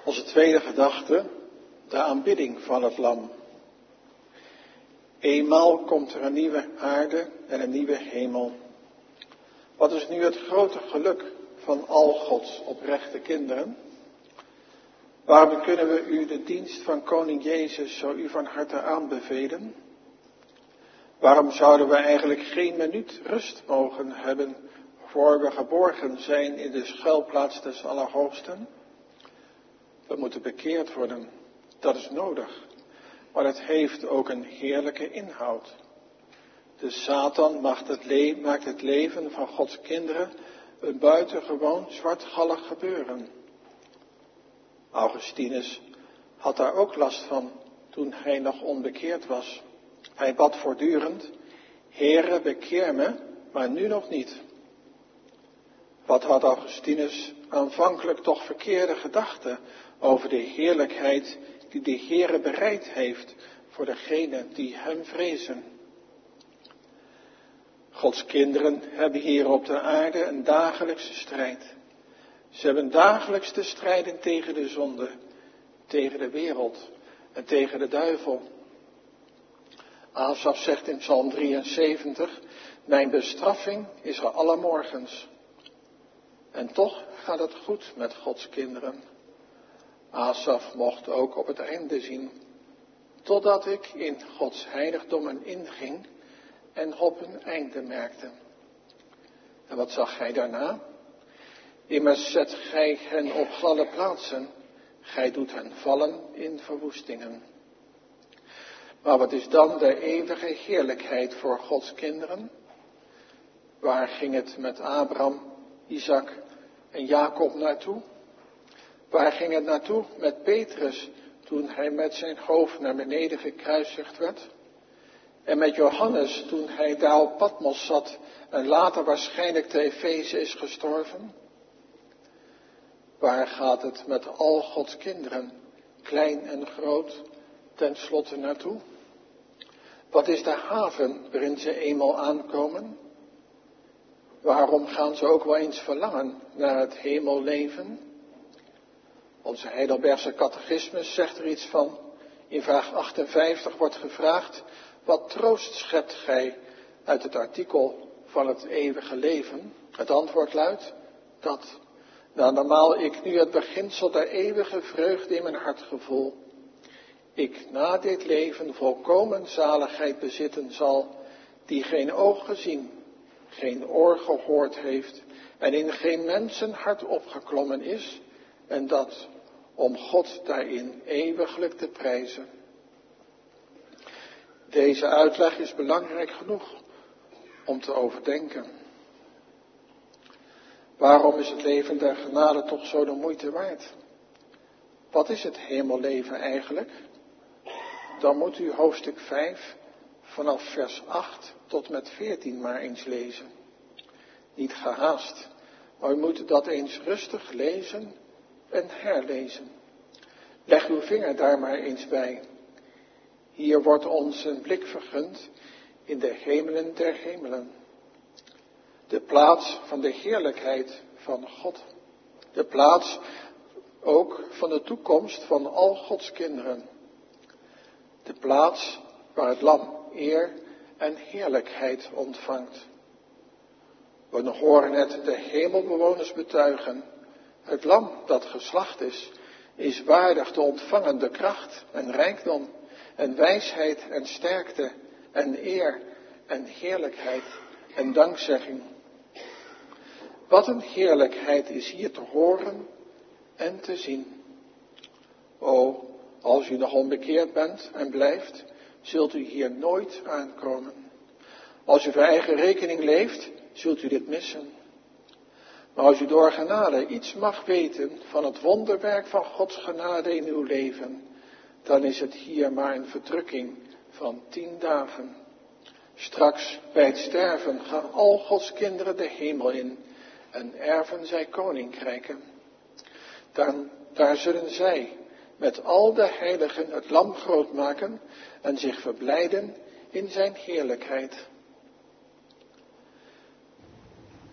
Onze tweede gedachte, de aanbidding van het lam. Eenmaal komt er een nieuwe aarde en een nieuwe hemel. Wat is nu het grote geluk van al Gods oprechte kinderen? Waarom kunnen we u de dienst van koning Jezus zo u van harte aanbevelen? Waarom zouden we eigenlijk geen minuut rust mogen hebben voor we geborgen zijn in de schuilplaats des Allerhoogsten? We moeten bekeerd worden, dat is nodig, maar het heeft ook een heerlijke inhoud. De Satan maakt het leven van Gods kinderen een buitengewoon zwartgallig gebeuren. Augustinus had daar ook last van toen hij nog onbekeerd was. Hij bad voortdurend: Heere, bekeer me, maar nu nog niet. Wat had Augustinus aanvankelijk toch verkeerde gedachten over de heerlijkheid die de Heere bereid heeft voor degenen die hem vrezen. Gods kinderen hebben hier op de aarde een dagelijkse strijd. Ze hebben dagelijks te strijden tegen de zonde, tegen de wereld en tegen de duivel. Asaf zegt in Psalm 73, mijn bestraffing is er alle morgens. En toch gaat het goed met Gods kinderen. Asaf mocht ook op het einde zien, totdat ik in Gods heiligdommen inging en op een einde merkte. En wat zag hij daarna? Immers zet gij hen op gladde plaatsen, gij doet hen vallen in verwoestingen. Maar wat is dan de eeuwige heerlijkheid voor Gods kinderen? Waar ging het met Abraham, Isaac en Jacob naartoe? Waar ging het naartoe met Petrus toen hij met zijn hoofd naar beneden gekruisigd werd? En met Johannes toen hij daar op Patmos zat en later waarschijnlijk te Efeze is gestorven? Waar gaat het met al Gods kinderen, klein en groot, tenslotte naartoe? Wat is de haven waarin ze eenmaal aankomen? Waarom gaan ze ook wel eens verlangen naar het hemelleven? Onze Heidelbergse catechismus zegt er iets van. In vraag 58 wordt gevraagd: wat troost schept gij uit het artikel van het eeuwige leven? Het antwoord luidt: dat, naarmate ik nu het beginsel der eeuwige vreugde in mijn hart gevoel, ik na dit leven volkomen zaligheid bezitten zal, die geen oog gezien, geen oor gehoord heeft en in geen mensenhart opgeklommen is, en dat om God daarin eeuwiglijk te prijzen. Deze uitleg is belangrijk genoeg om te overdenken. Waarom is het leven der genade toch zo de moeite waard? Wat is het hemelleven eigenlijk? Dan moet u hoofdstuk 5 vanaf vers 8 tot met 14 maar eens lezen. Niet gehaast, maar u moet dat eens rustig lezen en herlezen. Leg uw vinger daar maar eens bij. Hier wordt ons een blik vergund in de hemelen der hemelen. De plaats van de heerlijkheid van God. De plaats ook van de toekomst van al Gods kinderen. De plaats waar het lam eer en heerlijkheid ontvangt. We horen het de hemelbewoners betuigen. Het lam dat geslacht is waardig te ontvangen de kracht en rijkdom en wijsheid en sterkte en eer en heerlijkheid en dankzegging. Wat een heerlijkheid is hier te horen en te zien. O, als u nog onbekeerd bent en blijft, zult u hier nooit aankomen. Als u voor eigen rekening leeft, zult u dit missen. Maar als u door genade iets mag weten van het wonderwerk van Gods genade in uw leven, dan is het hier maar een verdrukking van 10 dagen. Straks bij het sterven gaan al Gods kinderen de hemel in en erven zij koninkrijken. Daar zullen zij met al de heiligen het lam groot maken en zich verblijden in zijn heerlijkheid.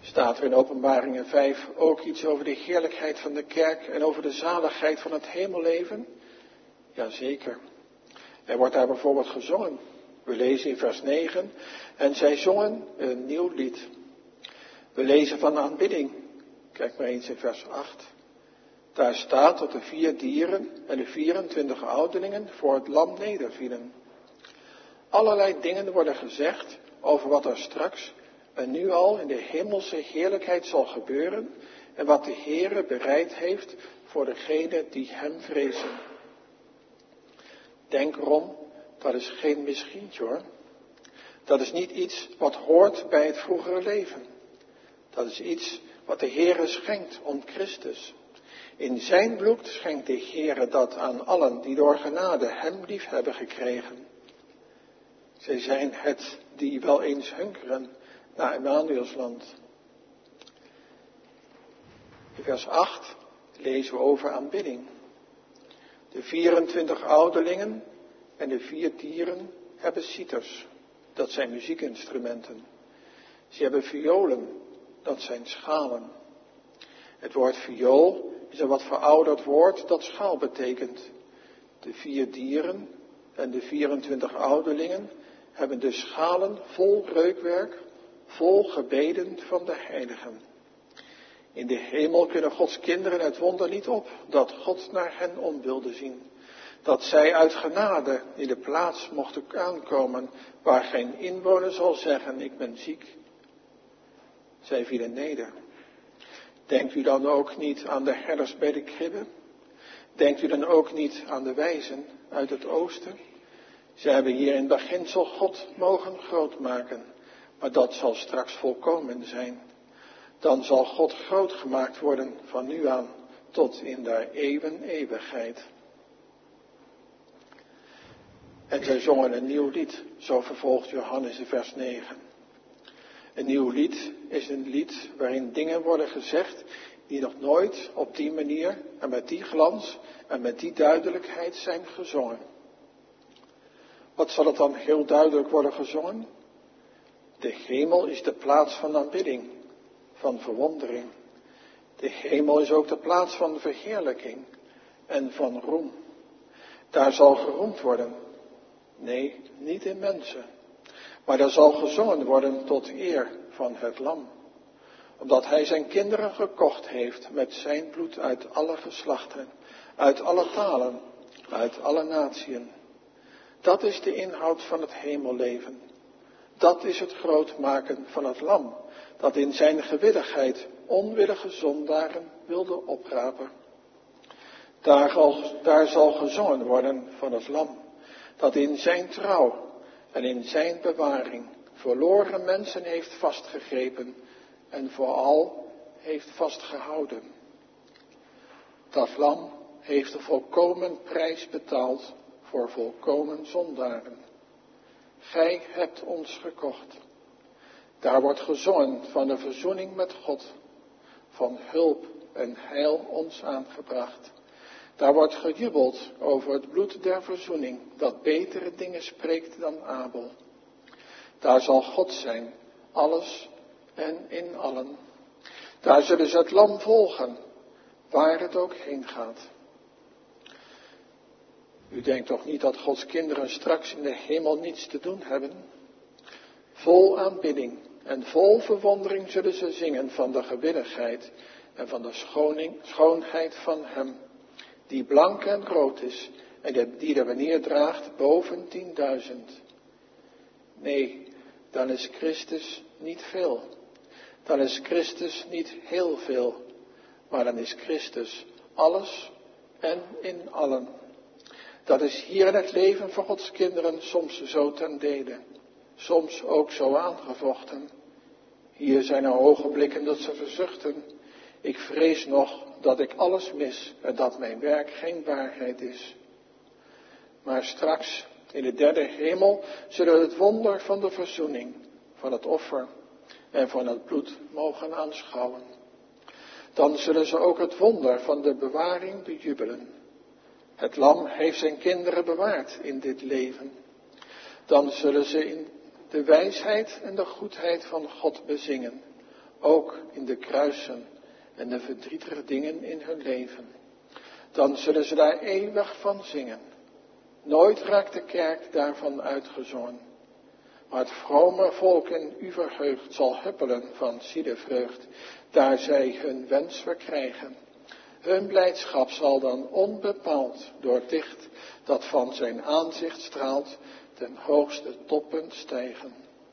Staat er in Openbaringen 5 ook iets over de heerlijkheid van de kerk en over de zaligheid van het hemelleven? Jazeker. Er wordt daar bijvoorbeeld gezongen. We lezen in vers 9, en zij zongen een nieuw lied. We lezen van aanbidding. Kijk maar eens in vers 8. Daar staat dat de 4 dieren en de 24 ouderlingen voor het lam nedervielen. Allerlei dingen worden gezegd over wat er straks en nu al in de hemelse heerlijkheid zal gebeuren en wat de Heere bereid heeft voor degenen die hem vrezen. Denk erom, dat is geen misschientje hoor. Dat is niet iets wat hoort bij het vroegere leven. Dat is iets wat de Heere schenkt om Christus. In zijn bloed schenkt de Heere dat aan allen die door genade hem lief hebben gekregen. Zij zijn het die wel eens hunkeren naar Emmanuelsland. In vers 8 lezen we over aanbidding. De 24 ouderlingen en de 4 dieren hebben citers. Dat zijn muziekinstrumenten. Ze hebben violen. Dat zijn schalen. Het woord viool is een wat verouderd woord dat schaal betekent. De 4 dieren en de 24 ouderlingen hebben de schalen vol reukwerk, vol gebeden van de heiligen. In de hemel kunnen Gods kinderen het wonder niet op dat God naar hen om wilde zien. Dat zij uit genade in de plaats mochten aankomen waar geen inwoner zal zeggen, ik ben ziek. Zij vielen neder. Denkt u dan ook niet aan de herders bij de kribbe? Denkt u dan ook niet aan de wijzen uit het oosten? Zij hebben hier in beginsel God mogen groot maken, maar dat zal straks volkomen zijn. Dan zal God groot gemaakt worden van nu aan tot in der eeuwen eeuwigheid. En zij zongen een nieuw lied, zo vervolgt Johannes in vers 9. Een nieuw lied is een lied waarin dingen worden gezegd die nog nooit op die manier en met die glans en met die duidelijkheid zijn gezongen. Wat zal het dan heel duidelijk worden gezongen? De hemel is de plaats van aanbidding, van verwondering. De hemel is ook de plaats van verheerlijking en van roem. Daar zal geroemd worden. Nee, niet in mensen. Maar daar zal gezongen worden tot eer van het lam. Omdat hij zijn kinderen gekocht heeft met zijn bloed uit alle geslachten, uit alle talen, uit alle natieën. Dat is de inhoud van het hemelleven. Dat is het grootmaken van het lam, dat in zijn gewilligheid onwillige zondaren wilde oprapen. Daar zal gezongen worden van het lam, dat in zijn trouw en in zijn bewaring verloren mensen heeft vastgegrepen en vooral heeft vastgehouden. Dat lam heeft de volkomen prijs betaald voor volkomen zondaren. Gij hebt ons gekocht. Daar wordt gezongen van de verzoening met God, van hulp en heil ons aangebracht. Daar wordt gejubeld over het bloed der verzoening, dat betere dingen spreekt dan Abel. Daar zal God zijn, alles en in allen. Daar zullen ze het lam volgen, waar het ook heen gaat. U denkt toch niet dat Gods kinderen straks in de hemel niets te doen hebben? Vol aanbidding en vol verwondering zullen ze zingen van de gewilligheid en van de schoonheid van hem, die blank en rood is en die de wanneer draagt boven 10.000. Nee, dan is Christus niet veel. Dan is Christus niet heel veel. Maar dan is Christus alles en in allen. Dat is hier in het leven van Gods kinderen soms zo ten dele. Soms ook zo aangevochten. Hier zijn er ogenblikken dat ze verzuchten. Ik vrees nog dat ik alles mis en dat mijn werk geen waarheid is. Maar straks in de derde hemel zullen we het wonder van de verzoening, van het offer en van het bloed mogen aanschouwen. Dan zullen ze ook het wonder van de bewaring bejubelen. Het lam heeft zijn kinderen bewaard in dit leven. Dan zullen ze in de wijsheid en de goedheid van God bezingen. ook in de kruisen en de verdrietige dingen in hun leven. Dan zullen ze daar eeuwig van zingen. Nooit raakt de kerk daarvan uitgezongen. Maar het vrome volk in u verheugd zal huppelen van zielevreugd, daar zij hun wens verkrijgen. Hun blijdschap zal dan onbepaald door het licht dat van zijn aanzicht straalt, ten hoogste toppunt stijgen.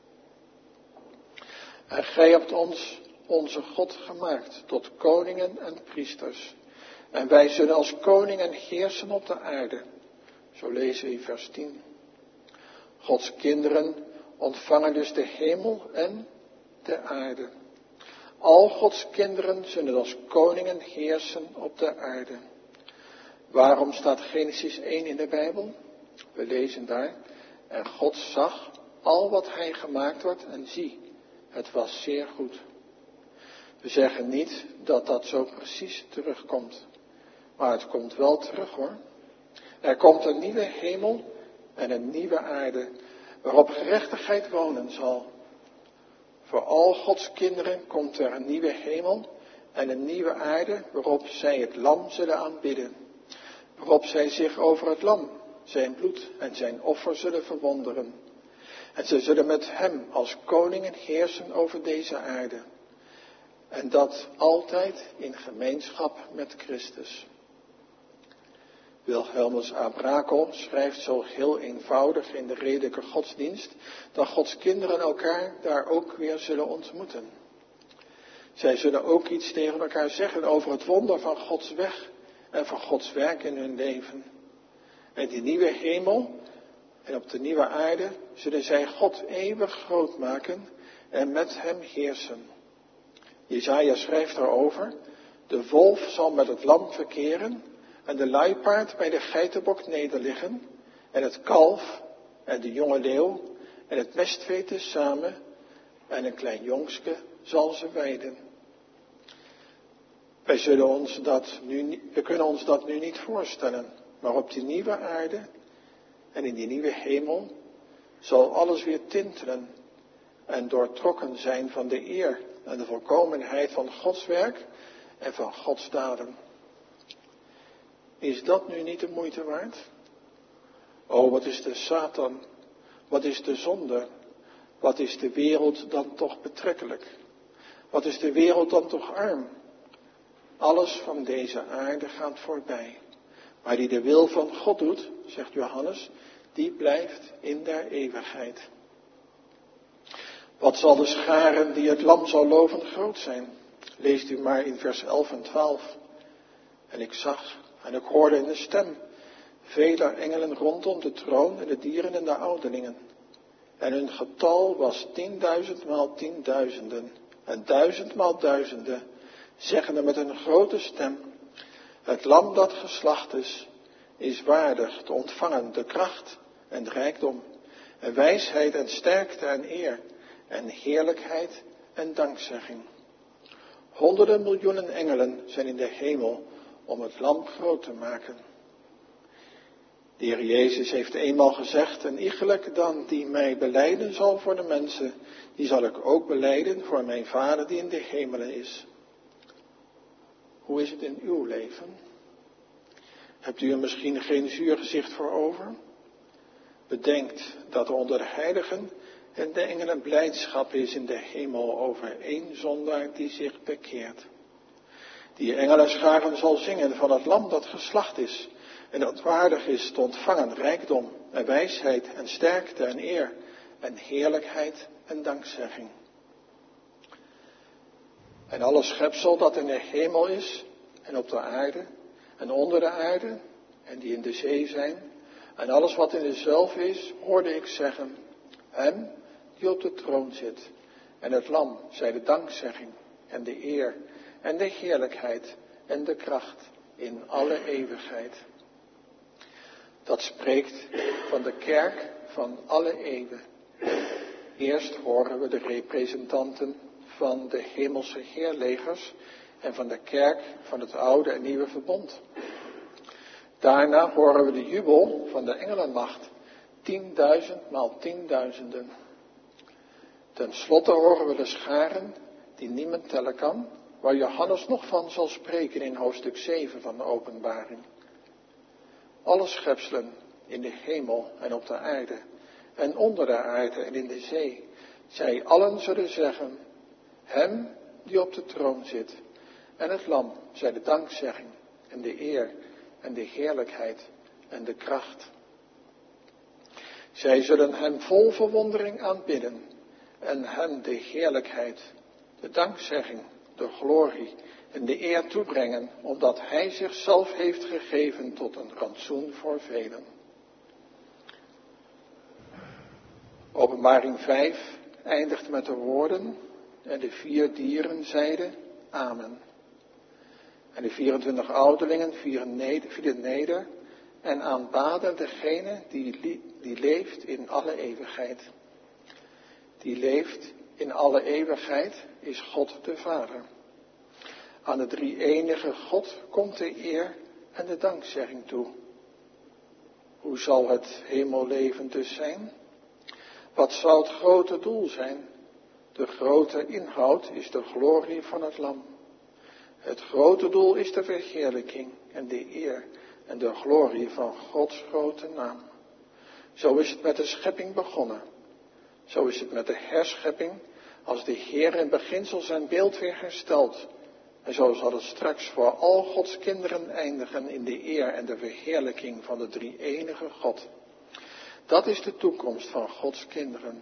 En gij hebt ons, onze God, gemaakt tot koningen en priesters. En wij zullen als koningen heersen op de aarde. Zo lezen we in vers 10. Gods kinderen ontvangen dus de hemel en de aarde. Al Gods kinderen zullen als koningen heersen op de aarde. Waarom staat Genesis 1 in de Bijbel? We lezen daar: en God zag al wat hij gemaakt had en zie, het was zeer goed. We zeggen niet dat dat zo precies terugkomt. Maar het komt wel terug hoor. Er komt een nieuwe hemel en een nieuwe aarde, waarop gerechtigheid wonen zal. Voor al Gods kinderen komt er een nieuwe hemel en een nieuwe aarde, waarop zij het lam zullen aanbidden. Waarop zij zich over het lam, zijn bloed en zijn offer zullen verwonderen. En ze zullen met hem als koningen heersen over deze aarde. En dat altijd in gemeenschap met Christus. Wilhelmus A. Brakel schrijft zo heel eenvoudig in de redelijke godsdienst, dat Gods kinderen elkaar daar ook weer zullen ontmoeten. Zij zullen ook iets tegen elkaar zeggen over het wonder van Gods weg en van Gods werk in hun leven. En die nieuwe hemel en op de nieuwe aarde zullen zij God eeuwig groot maken en met hem heersen. Jesaja schrijft daarover: de wolf zal met het lam verkeren en de luipaard bij de geitenbok nederliggen en het kalf en de jonge leeuw en het mestvee tezamen en een klein jongske zal ze weiden. We kunnen ons dat nu niet voorstellen, maar op die nieuwe aarde en in die nieuwe hemel zal alles weer tintelen en doortrokken zijn van de eer en de volkomenheid van Gods werk en van Gods daden. Is dat nu niet de moeite waard? Oh, wat is de Satan? Wat is de zonde? Wat is de wereld dan toch betrekkelijk? Wat is de wereld dan toch arm? Alles van deze aarde gaat voorbij. Maar die de wil van God doet, zegt Johannes, die blijft in der eeuwigheid. Wat zal de scharen die het lam zal loven groot zijn? Leest u maar in vers 11 en 12. En ik zag en ik hoorde in de stem vele engelen rondom de troon en de dieren en de ouderlingen. En hun getal was 10.000 maal 10.000 en 1000 maal 1000, zeggende met een grote stem: het lam dat geslacht is waardig te ontvangen de kracht en de rijkdom en wijsheid en sterkte en eer en heerlijkheid en dankzegging. Honderden miljoenen engelen zijn in de hemel om het lam groot te maken. De Heer Jezus heeft eenmaal gezegd: en iegelijk dan die mij belijden zal voor de mensen, die zal ik ook belijden voor mijn Vader die in de hemelen is. Hoe is het in uw leven? Hebt u er misschien geen zuur gezicht voor over? Bedenkt dat er onder de heiligen en de engelen blijdschap is in de hemel over één zondaar die zich bekeert. Die engelenscharen zal zingen van het lam dat geslacht is en dat waardig is te ontvangen rijkdom en wijsheid en sterkte en eer en heerlijkheid en dankzegging. En alle schepsel dat in de hemel is en op de aarde en onder de aarde en die in de zee zijn en alles wat in de zelf is, hoorde ik zeggen: hem die op de troon zit en het lam zij de dankzegging en de eer en de heerlijkheid en de kracht in alle eeuwigheid. Dat spreekt van de kerk van alle eeuwen. Eerst horen we de representanten van de hemelse heerlegers en van de kerk van het oude en nieuwe verbond. Daarna horen we de jubel van de engelenmacht, 10.000 maal 10.000. Ten slotte horen we de scharen die niemand tellen kan, waar Johannes nog van zal spreken in hoofdstuk 7 van de Openbaring. Alle schepselen in de hemel en op de aarde en onder de aarde en in de zee, zij allen zullen zeggen, hem die op de troon zit en het lam, zij de dankzegging en de eer en de heerlijkheid en de kracht. Zij zullen hem vol verwondering aanbidden en hem de heerlijkheid, de dankzegging, de glorie en de eer toebrengen, omdat hij zichzelf heeft gegeven tot een rantsoen voor velen. Openbaring 5 eindigt met de woorden, en de 4 dieren zeiden, amen. En de 24 ouderlingen vielen neder en aanbaden degene die leeft in alle eeuwigheid. Die leeft in alle eeuwigheid is God de Vader. Aan de drie-enige God komt de eer en de dankzegging toe. Hoe zal het hemelleven dus zijn? Wat zou het grote doel zijn? De grote inhoud is de glorie van het lam. Het grote doel is de verheerlijking en de eer en de glorie van Gods grote naam. Zo is het met de schepping begonnen. Zo is het met de herschepping, als de Heer in beginsel zijn beeld weer herstelt. En zo zal het straks voor al Gods kinderen eindigen in de eer en de verheerlijking van de drie-enige God. Dat is de toekomst van Gods kinderen.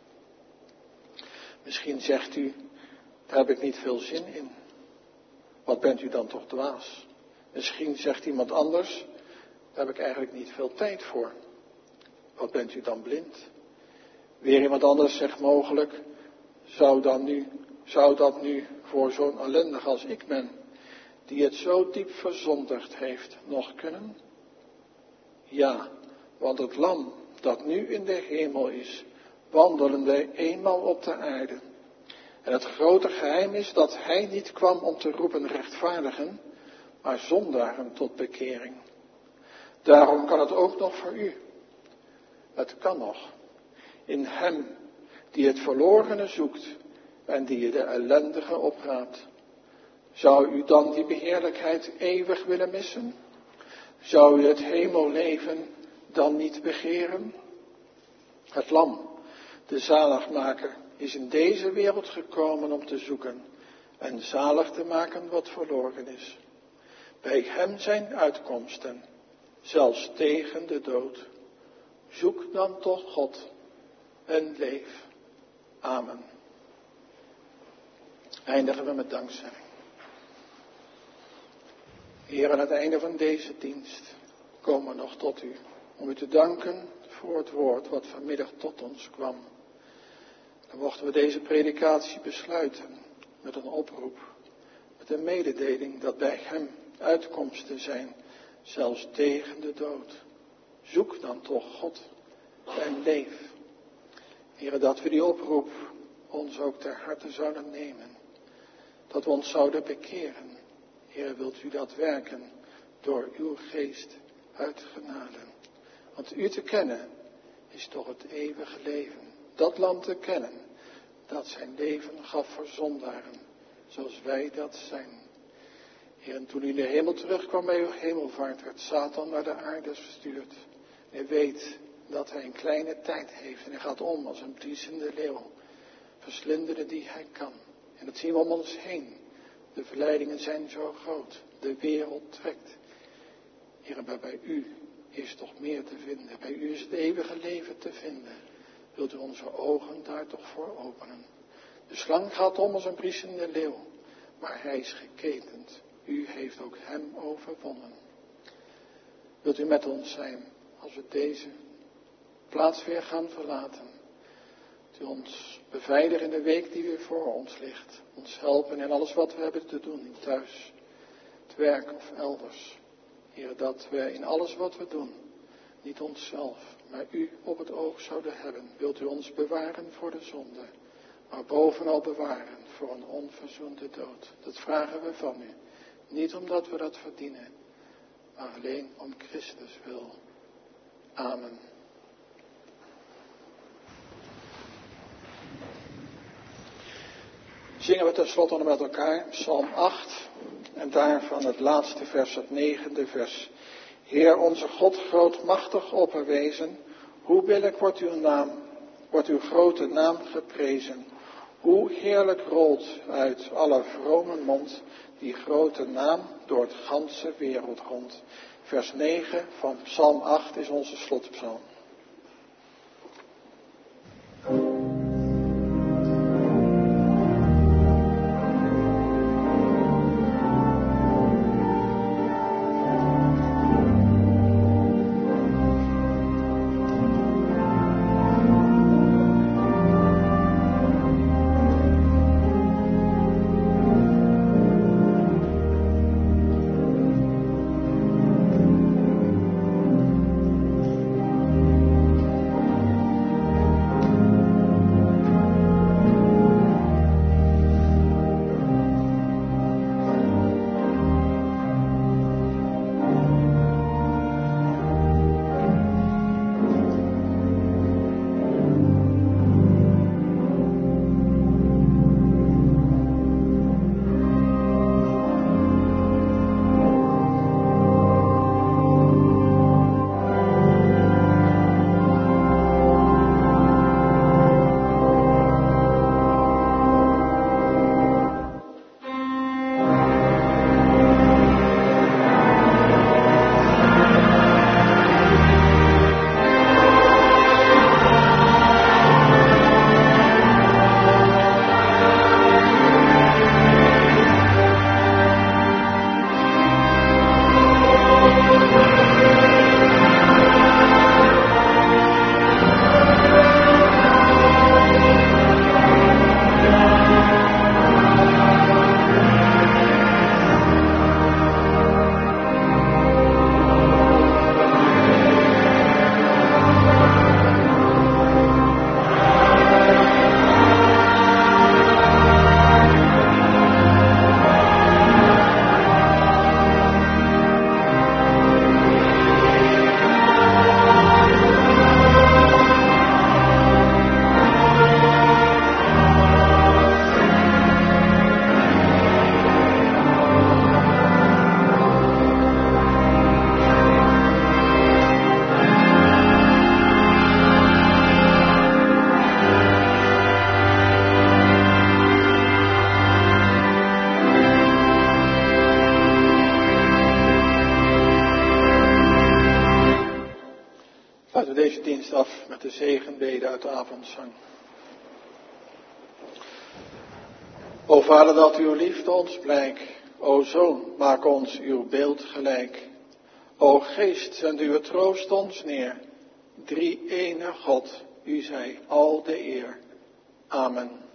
Misschien zegt u, daar heb ik niet veel zin in. Wat bent u dan toch dwaas? Misschien zegt iemand anders, daar heb ik eigenlijk niet veel tijd voor. Wat bent u dan blind? Weer iemand anders zegt mogelijk, zou dat nu voor zo'n ellendig als ik ben, die het zo diep verzondigd heeft, nog kunnen? Ja, want het lam dat nu in de hemel is, wandelende eenmaal op de aarde. En het grote geheim is dat hij niet kwam om te roepen rechtvaardigen, maar zondaren tot bekering. Daarom kan het ook nog voor u. Het kan nog. In hem die het verlorene zoekt en die de ellendige opraapt. Zou u dan die beheerlijkheid eeuwig willen missen? Zou u het hemelleven dan niet begeren? Het lam, de zaligmaker, is in deze wereld gekomen om te zoeken en zalig te maken wat verloren is. Bij hem zijn uitkomsten, zelfs tegen de dood. Zoek dan toch God en leef. Amen. Eindigen we met dankzegging. Heer, aan het einde van deze dienst komen we nog tot u, om u te danken voor het woord wat vanmiddag tot ons kwam. Dan mochten we deze predikatie besluiten met een oproep, met een mededeling dat bij hem uitkomsten zijn, zelfs tegen de dood. Zoek dan toch God en leef. Heer, dat we die oproep ons ook ter harte zouden nemen, dat we ons zouden bekeren. Heer, wilt u dat werken door uw geest uit genade. Want u te kennen is toch het eeuwige leven. Dat lam te kennen, dat zijn leven gaf voor zondaren, zoals wij dat zijn. Heer, en toen u in de hemel terugkwam bij uw hemelvaart, werd Satan naar de aarde verstuurd. En u weet dat hij een kleine tijd heeft en hij gaat om als een briesende leeuw. Verslinderen die hij kan. En dat zien we om ons heen. De verleidingen zijn zo groot. De wereld trekt. Heer, maar bij u is toch meer te vinden. Bij u is het eeuwige leven te vinden. Wilt u onze ogen daar toch voor openen? De slang gaat om als een briesende leeuw. Maar hij is geketend. U heeft ook hem overwonnen. Wilt u met ons zijn als we deze plaats weer gaan verlaten? Wilt u ons beveiligen in de week die weer voor ons ligt? Ons helpen in alles wat we hebben te doen, thuis, het werk of elders. Heer, dat we in alles wat we doen, niet onszelf, maar u op het oog zouden hebben. Wilt u ons bewaren voor de zonde, maar bovenal bewaren voor een onverzoende dood. Dat vragen we van u. Niet omdat we dat verdienen, maar alleen om Christus wil. Amen. Zingen we tenslotte met elkaar Psalm 8 en daarvan het laatste vers, het 9e vers. Heer onze God, grootmachtig opperwezen, hoe billijk wordt uw grote naam geprezen. Hoe heerlijk rolt uit alle vrome mond die grote naam door het ganse wereld rond. Vers 9 van Psalm 8 is onze slotpsalm. Deze dienst af met de zegenbede uit de avondzang. O Vader, dat uw liefde ons blijk. O Zoon, maak ons uw beeld gelijk. O Geest, zend uw troost ons neer. Drie ene God, u zij al de eer. Amen.